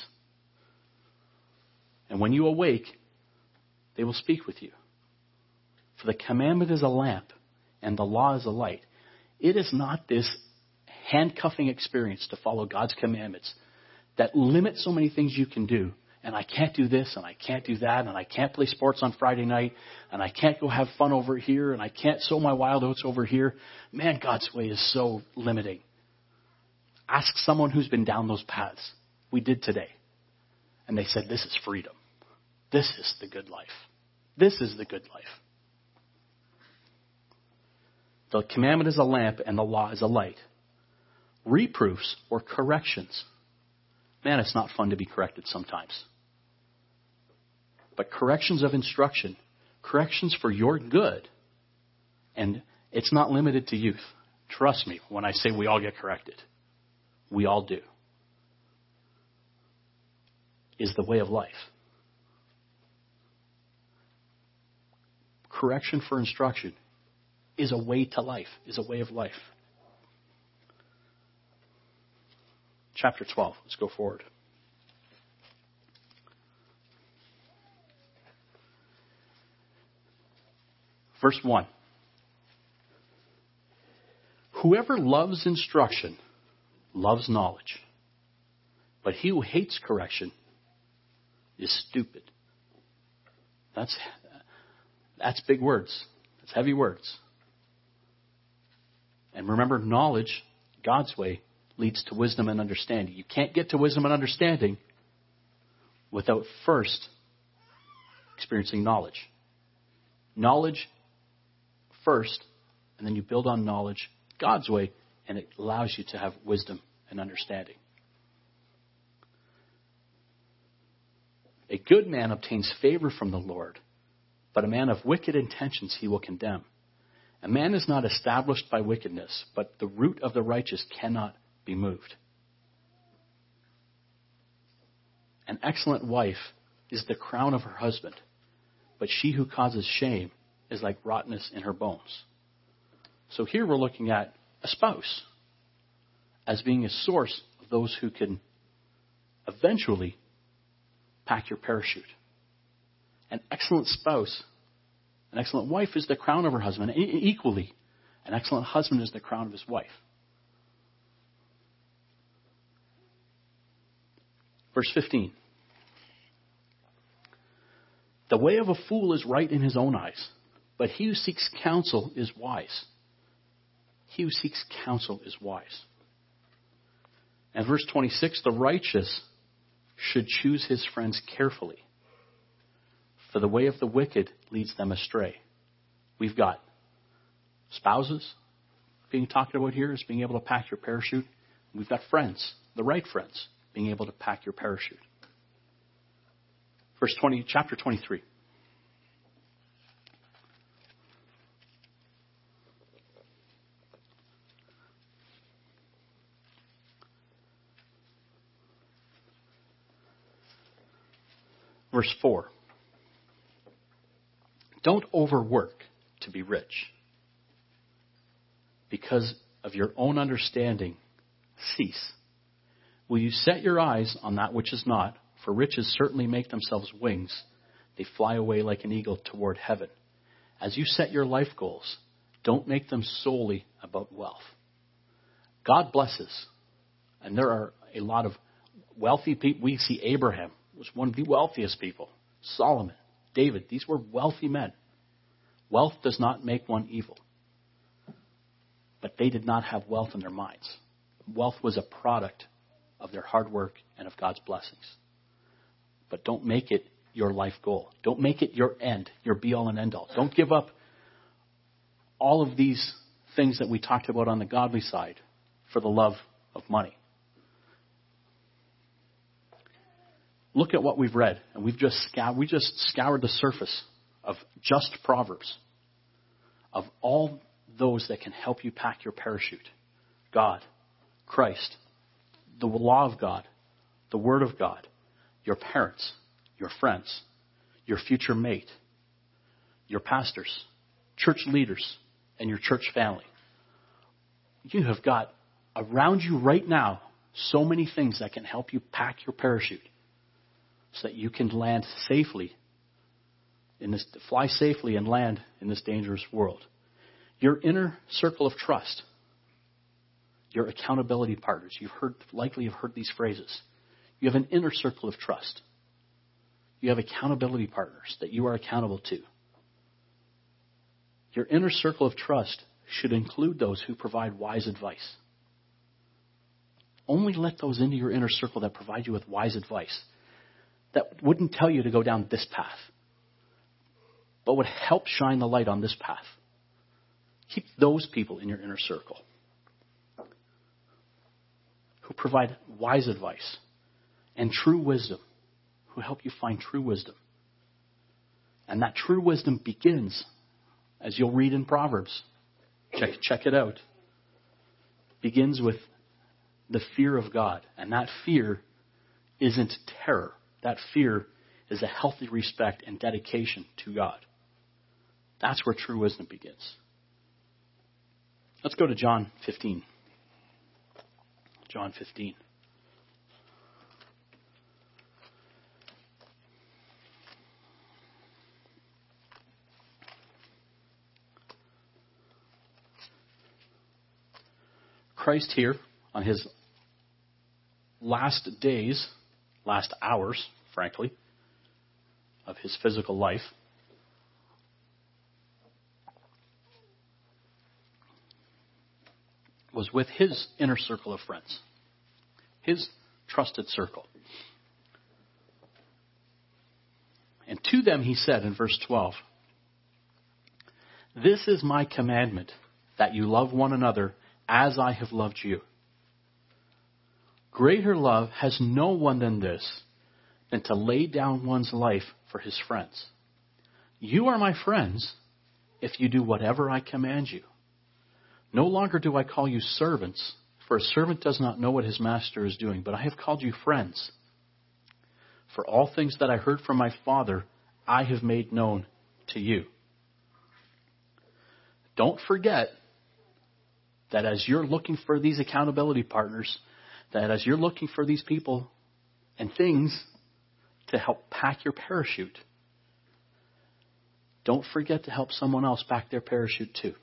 And when you awake, they will speak with you. For the commandment is a lamp, and the law is a light. It is not this handcuffing experience to follow God's commandments that limit so many things you can do. And I can't do this, and I can't do that, and I can't play sports on Friday night, and I can't go have fun over here, and I can't sow my wild oats over here. Man, God's way is so limiting. Ask someone who's been down those paths. We did today. And they said, this is freedom. This is the good life. This is the good life. The commandment is a lamp, and the law is a light. Reproofs or corrections. Man, it's not fun to be corrected sometimes. But corrections of instruction, corrections for your good, and it's not limited to youth. Trust me when I say we all get corrected. We all do. Is the way of life. Correction for instruction is a way to life, is a way of life. Chapter twelve. Let's go forward. Verse one. Whoever loves instruction loves knowledge, but he who hates correction is stupid. That's that's big words. That's heavy words. And remember, knowledge, God's way, leads to wisdom and understanding. You can't get to wisdom and understanding without first experiencing knowledge. Knowledge first, and then you build on knowledge God's way, and it allows you to have wisdom and understanding. A good man obtains favor from the Lord, but a man of wicked intentions he will condemn. A man is not established by wickedness, but the root of the righteous cannot be moved. An excellent wife is the crown of her husband, but she who causes shame is like rottenness in her bones. So here we're looking at a spouse as being a source of those who can eventually pack your parachute. An excellent spouse, an excellent wife is the crown of her husband. E- equally, an excellent husband is the crown of his wife. Verse fifteen. The way of a fool is right in his own eyes, but he who seeks counsel is wise. He who seeks counsel is wise. And verse twenty-six, the righteous should choose his friends carefully, for the way of the wicked leads them astray. We've got spouses being talked about here as being able to pack your parachute. We've got friends, the right friends, being able to pack your parachute. Verse twenty, chapter twenty-three. Verse four. Don't overwork to be rich. Because of your own understanding, cease. Will you set your eyes on that which is not? For riches certainly make themselves wings. They fly away like an eagle toward heaven. As you set your life goals, don't make them solely about wealth. God blesses. And there are a lot of wealthy people. We see Abraham was one of the wealthiest people. Solomon, David, these were wealthy men. Wealth does not make one evil. But they did not have wealth in their minds. Wealth was a product of their hard work and of God's blessings. But don't make it your life goal. Don't make it your end, your be-all and end-all. Don't give up all of these things that we talked about on the godly side for the love of money. Look at what we've read, and we've just scoured, we just scoured the surface of just Proverbs, of all those that can help you pack your parachute. God, Christ, the law of God, the Word of God, your parents, your friends, your future mate, your pastors, church leaders, and your church family. You have got around you right now so many things that can help you pack your parachute so that you can land safely in this, fly safely and land in this dangerous world. Your inner circle of trust, your accountability partners. You've heard, likely have heard these phrases. You have an inner circle of trust. You have accountability partners that you are accountable to. Your inner circle of trust should include those who provide wise advice. Only let those into your inner circle that provide you with wise advice, that wouldn't tell you to go down this path, but would help shine the light on this path. Keep those people in your inner circle who provide wise advice and true wisdom, who help you find true wisdom. And that true wisdom begins, as you'll read in Proverbs, check, check it out, begins with the fear of God. And that fear isn't terror. That fear is a healthy respect and dedication to God. That's where true wisdom begins. Let's go to John fifteen. John fifteen. Christ here, on his last days, last hours, frankly, of his physical life, was with his inner circle of friends, his trusted circle. And to them he said in verse twelve, "This is my commandment, that you love one another as I have loved you. Greater love has no one than this, than to lay down one's life for his friends. You are my friends if you do whatever I command you. No longer do I call you servants, for a servant does not know what his master is doing, but I have called you friends. For all things that I heard from my Father, I have made known to you. Don't forget that as you're looking for these accountability partners, that as you're looking for these people and things to help pack your parachute, don't forget to help someone else pack their parachute too.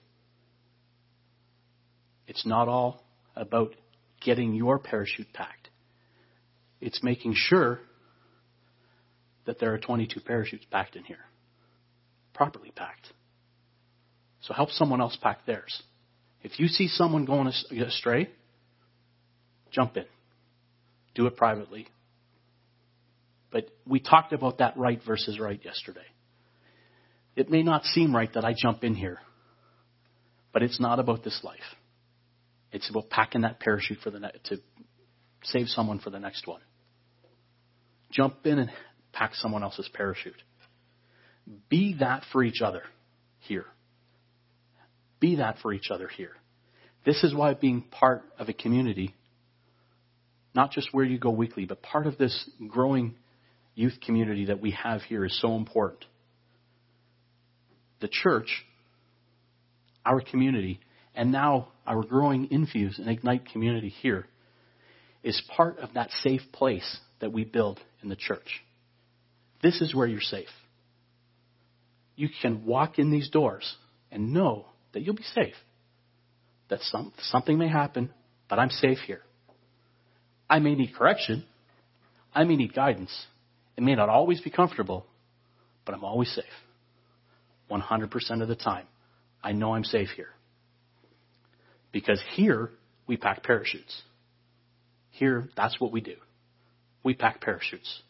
It's not all about getting your parachute packed. It's making sure that there are twenty-two parachutes packed in here, properly packed. So help someone else pack theirs. If you see someone going astray, jump in. Do it privately. But we talked about that right versus right yesterday. It may not seem right that I jump in here, but it's not about this life. It's about packing that parachute for the ne- to save someone for the next one. Jump in and pack someone else's parachute. Be that for each other here. Be that for each other here. This is why being part of a community, not just where you go weekly, but part of this growing youth community that we have here is so important. The church, our community, and now our growing Infuse and Ignite community here is part of that safe place that we build in the church. This is where you're safe. You can walk in these doors and know that you'll be safe. That some, something may happen, but I'm safe here. I may need correction. I may need guidance. It may not always be comfortable, but I'm always safe. one hundred percent of the time, I know I'm safe here. Because here, we pack parachutes. Here, that's what we do. We pack parachutes.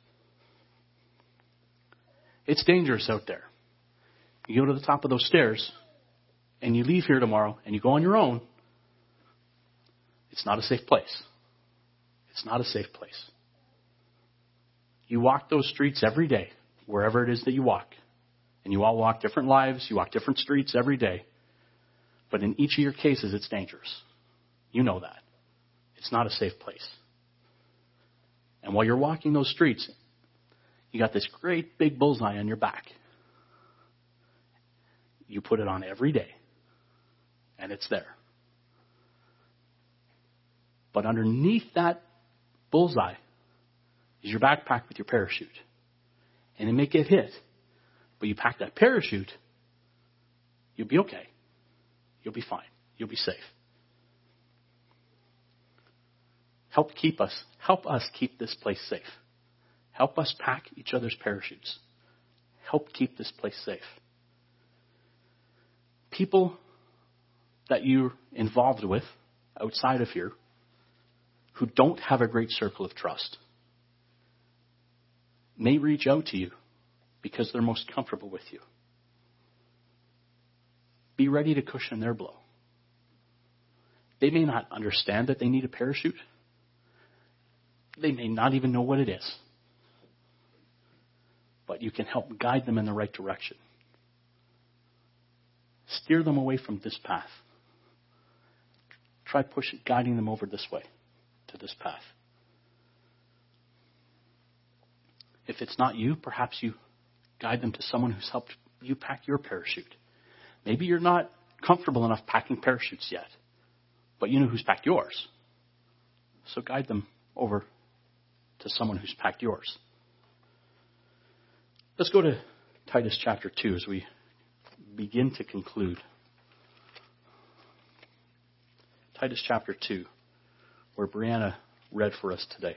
It's dangerous out there. You go to the top of those stairs, and you leave here tomorrow, and you go on your own. It's not a safe place. It's not a safe place. You walk those streets every day, wherever it is that you walk. And you all walk different lives. You walk different streets every day. But in each of your cases, it's dangerous. You know that. It's not a safe place. And while you're walking those streets, you got this great big bullseye on your back. You put it on every day. And it's there. But underneath that bullseye is your backpack with your parachute. And it may get hit. But you pack that parachute, you'll be okay. You'll be fine. You'll be safe. Help keep us, help us keep this place safe. Help us pack each other's parachutes. Help keep this place safe. People that you're involved with outside of here who don't have a great circle of trust may reach out to you because they're most comfortable with you. Be ready to cushion their blow. They may not understand that they need a parachute. They may not even know what it is. But you can help guide them in the right direction. Steer them away from this path. Try pushing, guiding them over this way, to this path. If it's not you, perhaps you guide them to someone who's helped you pack your parachute. Maybe you're not comfortable enough packing parachutes yet, but you know who's packed yours. So guide them over to someone who's packed yours. Let's go to Titus chapter two as we begin to conclude. Titus chapter two, where Brianna read for us today.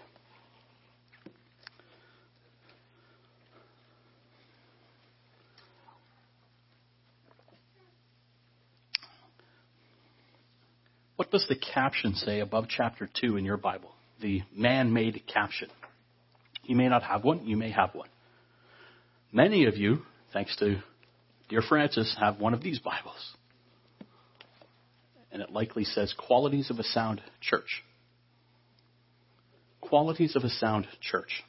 What does the caption say above chapter two in your Bible? The man-made caption. You may not have one. You may have one. Many of you, thanks to dear Francis, have one of these Bibles. And it likely says, Qualities of a Sound Church. Qualities of a Sound Church.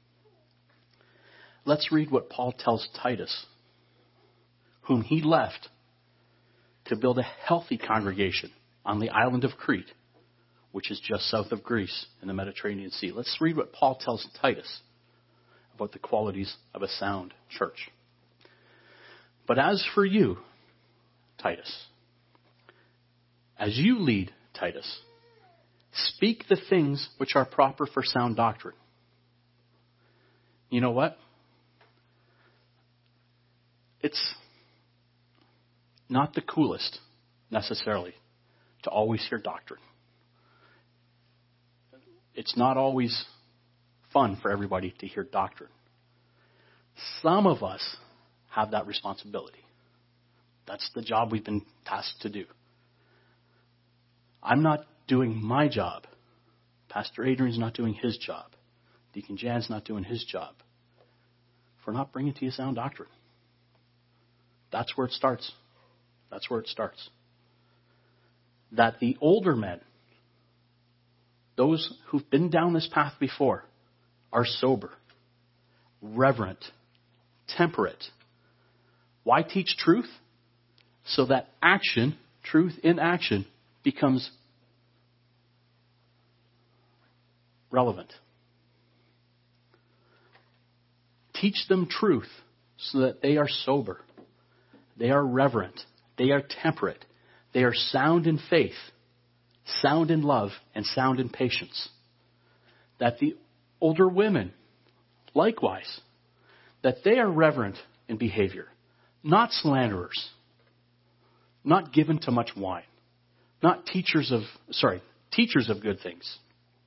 Let's read what Paul tells Titus, whom he left to build a healthy congregation on the island of Crete, which is just south of Greece in the Mediterranean Sea. Let's read what Paul tells Titus about the qualities of a sound church. But as for you, Titus, as you lead Titus, speak the things which are proper for sound doctrine. You know what? It's not the coolest, necessarily, to always hear doctrine. It's not always fun for everybody to hear doctrine. Some of us have that responsibility. That's the job we've been tasked to do. I'm not doing my job. Pastor Adrian's not doing his job. Deacon Jan's not doing his job. If we're not bringing to you sound doctrine. That's where it starts. That's where it starts. That the older men, those who've been down this path before, are sober, reverent, temperate. Why teach truth? So that action, truth in action, becomes relevant. Teach them truth so that they are sober, they are reverent, they are temperate, they are sound in faith, sound in love, and sound in patience. That the older women, likewise, that they are reverent in behavior, not slanderers, not given to much wine, not teachers of, sorry, teachers of good things.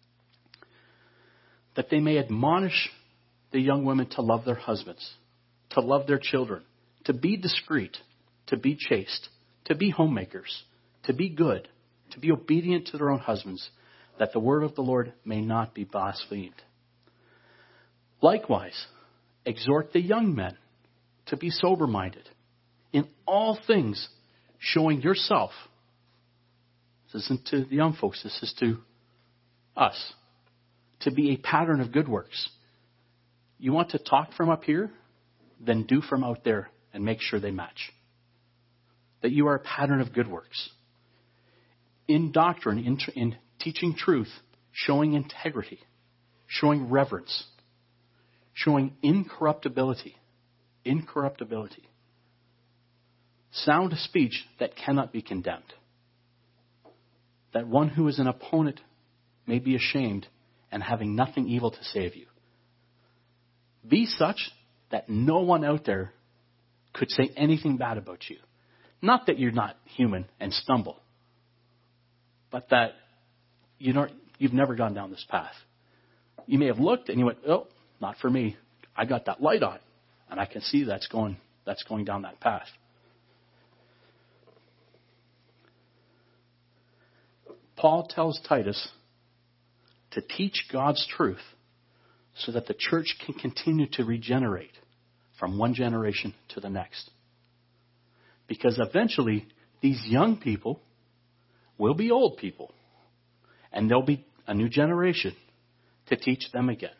That they may admonish the young women to love their husbands, to love their children, to be discreet, to be chaste, to be homemakers, to be good, to be obedient to their own husbands, that the word of the Lord may not be blasphemed. Likewise, exhort the young men to be sober-minded, in all things showing yourself. This isn't to the young folks, this is to us. To be a pattern of good works. You want to talk from up here? Then do from out there and make sure they match. That you are a pattern of good works. In doctrine, in, in teaching truth, showing integrity, showing reverence, showing incorruptibility. Incorruptibility. Sound speech that cannot be condemned. That one who is an opponent may be ashamed and having nothing evil to say of you. Be such that no one out there could say anything bad about you. Not that you're not human and stumble, but that you know, you've never gone down this path. You may have looked and you went, oh, not for me. I got that light on, and I can see that's going, that's going down that path. Paul tells Titus to teach God's truth so that the church can continue to regenerate from one generation to the next. Because eventually, these young people will be old people, and there'll be a new generation to teach them again.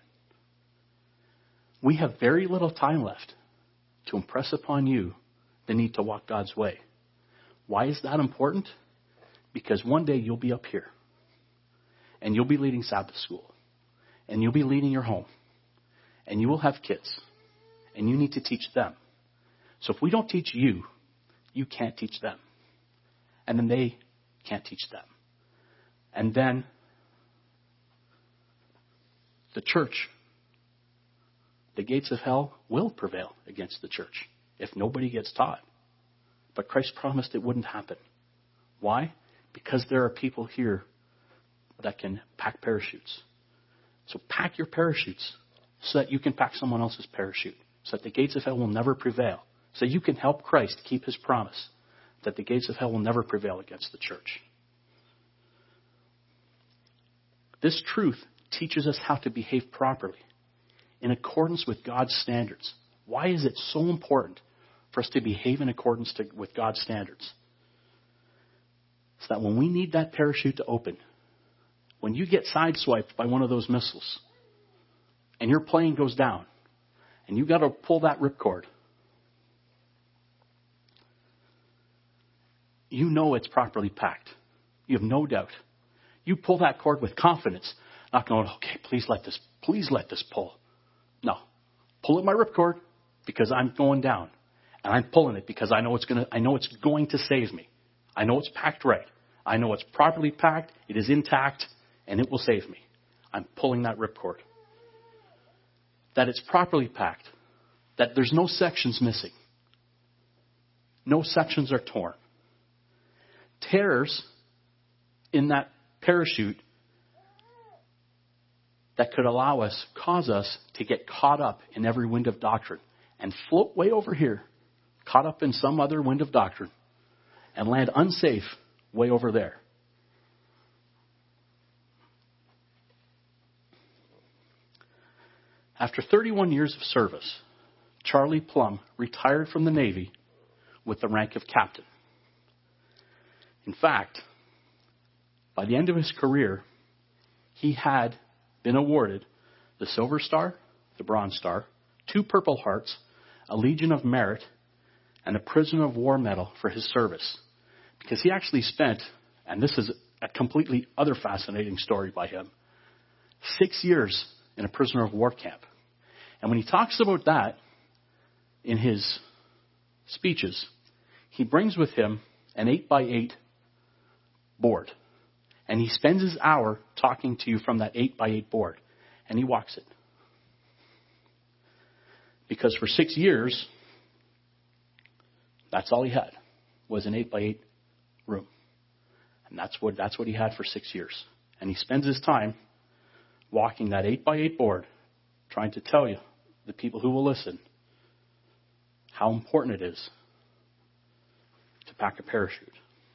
We have very little time left to impress upon you the need to walk God's way. Why is that important? Because one day you'll be up here, and you'll be leading Sabbath school, and you'll be leading your home, and you will have kids, and you need to teach them. So if we don't teach you, you can't teach them. And then they can't teach them. And then the church, the gates of hell will prevail against the church if nobody gets taught. But Christ promised it wouldn't happen. Why? Because there are people here that can pack parachutes. So pack your parachutes so that you can pack someone else's parachute, so that the gates of hell will never prevail, so you can help Christ keep his promise that the gates of hell will never prevail against the church. This truth teaches us how to behave properly in accordance with God's standards. Why is it so important for us to behave in accordance to, with God's standards? So that when we need that parachute to open, when you get sideswiped by one of those missiles and your plane goes down and you've got to pull that ripcord, you know it's properly packed. You have no doubt. You pull that cord with confidence, not going, okay, please let this, please let this pull. No, pull at my ripcord because I'm going down. And I'm pulling it because I know it's going to, I know it's going to save me. I know it's packed right. I know it's properly packed. It is intact and it will save me. I'm pulling that ripcord. That it's properly packed. That there's no sections missing. No sections are torn. Tears in that parachute that could allow us, cause us to get caught up in every wind of doctrine and float way over here, caught up in some other wind of doctrine, and land unsafe way over there. After thirty-one years of service, Charlie Plumb retired from the Navy with the rank of captain. In fact, by the end of his career, he had been awarded the Silver Star, the Bronze Star, two Purple Hearts, a Legion of Merit, and a Prisoner of War Medal for his service. Because he actually spent, and this is a completely other fascinating story by him, six years in a prisoner of war camp. And when he talks about that in his speeches, he brings with him an eight by eight board. And he spends his hour talking to you from that eight by eight board. And he walks it. Because for six years, that's all he had, was an eight by eight room. And that's what, that's what he had for six years. And he spends his time walking that eight by eight board, trying to tell you, the people who will listen, how important it is to pack a parachute.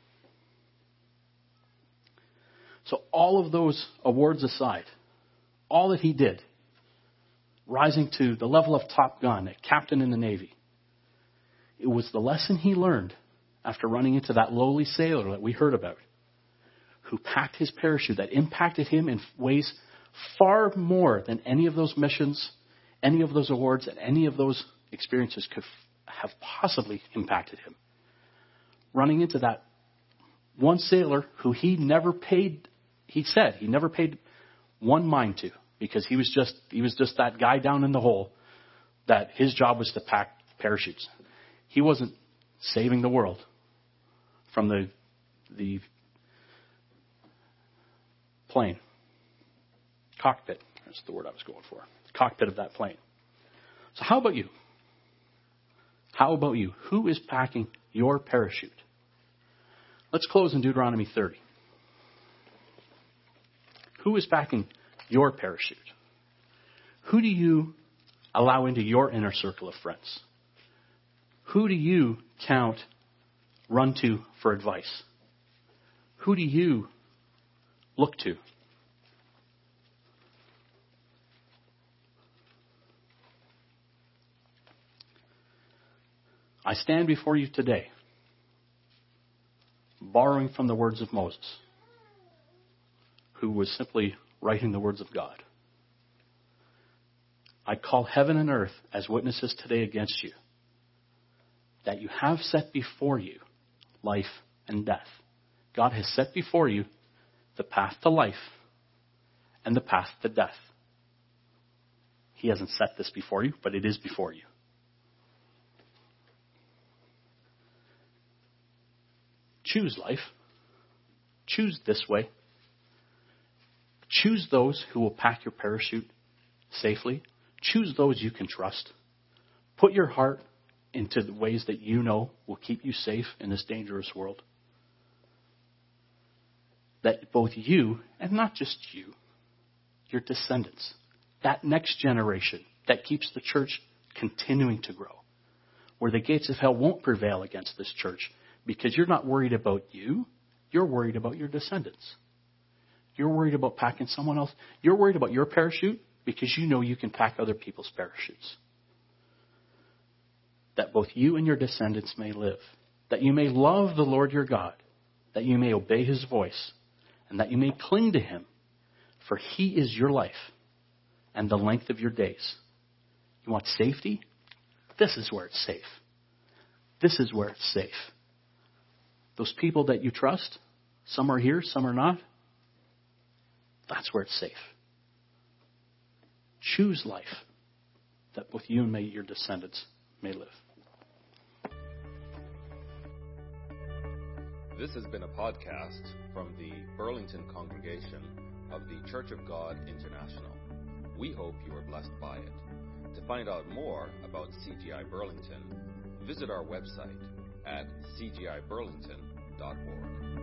So all of those awards aside, all that he did, rising to the level of Top Gun, a captain in the Navy, it was the lesson he learned after running into that lowly sailor that we heard about, who packed his parachute, that impacted him in ways far more than any of those missions, any of those awards, and any of those experiences could have possibly impacted him. Running into that one sailor who he never paid, he said he never paid one mind to, because he was just he was just that guy down in the hole that his job was to pack parachutes. He wasn't saving the world from the the plane. Cockpit. That's the word I was going for. Cockpit of that plane. So how about you? How about you? Who is packing your parachute? Let's close in Deuteronomy thirty. Who is packing your parachute? Who do you allow into your inner circle of friends? Who do you count, run to for advice? Who do you look to? I stand before you today, borrowing from the words of Moses, who was simply writing the words of God. I call heaven and earth as witnesses today against you, that you have set before you life and death. God has set before you the path to life and the path to death. He hasn't set this before you, but it is before you. Choose life. Choose this way. Choose those who will pack your parachute safely. Choose those you can trust. Put your heart into the ways that you know will keep you safe in this dangerous world. That both you, and not just you, your descendants, that next generation that keeps the church continuing to grow, where the gates of hell won't prevail against this church, because you're not worried about you, you're worried about your descendants. You're worried about packing someone else. You're worried about your parachute because you know you can pack other people's parachutes. That both you and your descendants may live. That you may love the Lord your God. That you may obey his voice. And that you may cling to him. For he is your life and the length of your days. You want safety? This is where it's safe. This is where it's safe. Those people that you trust, some are here, some are not. That's where it's safe. Choose life. that both you and may your descendants may live. This has been a podcast from the Burlington congregation of the Church of God International. We hope you are blessed by it. To find out more about C G I Burlington, visit our website at c g i burlington dot org.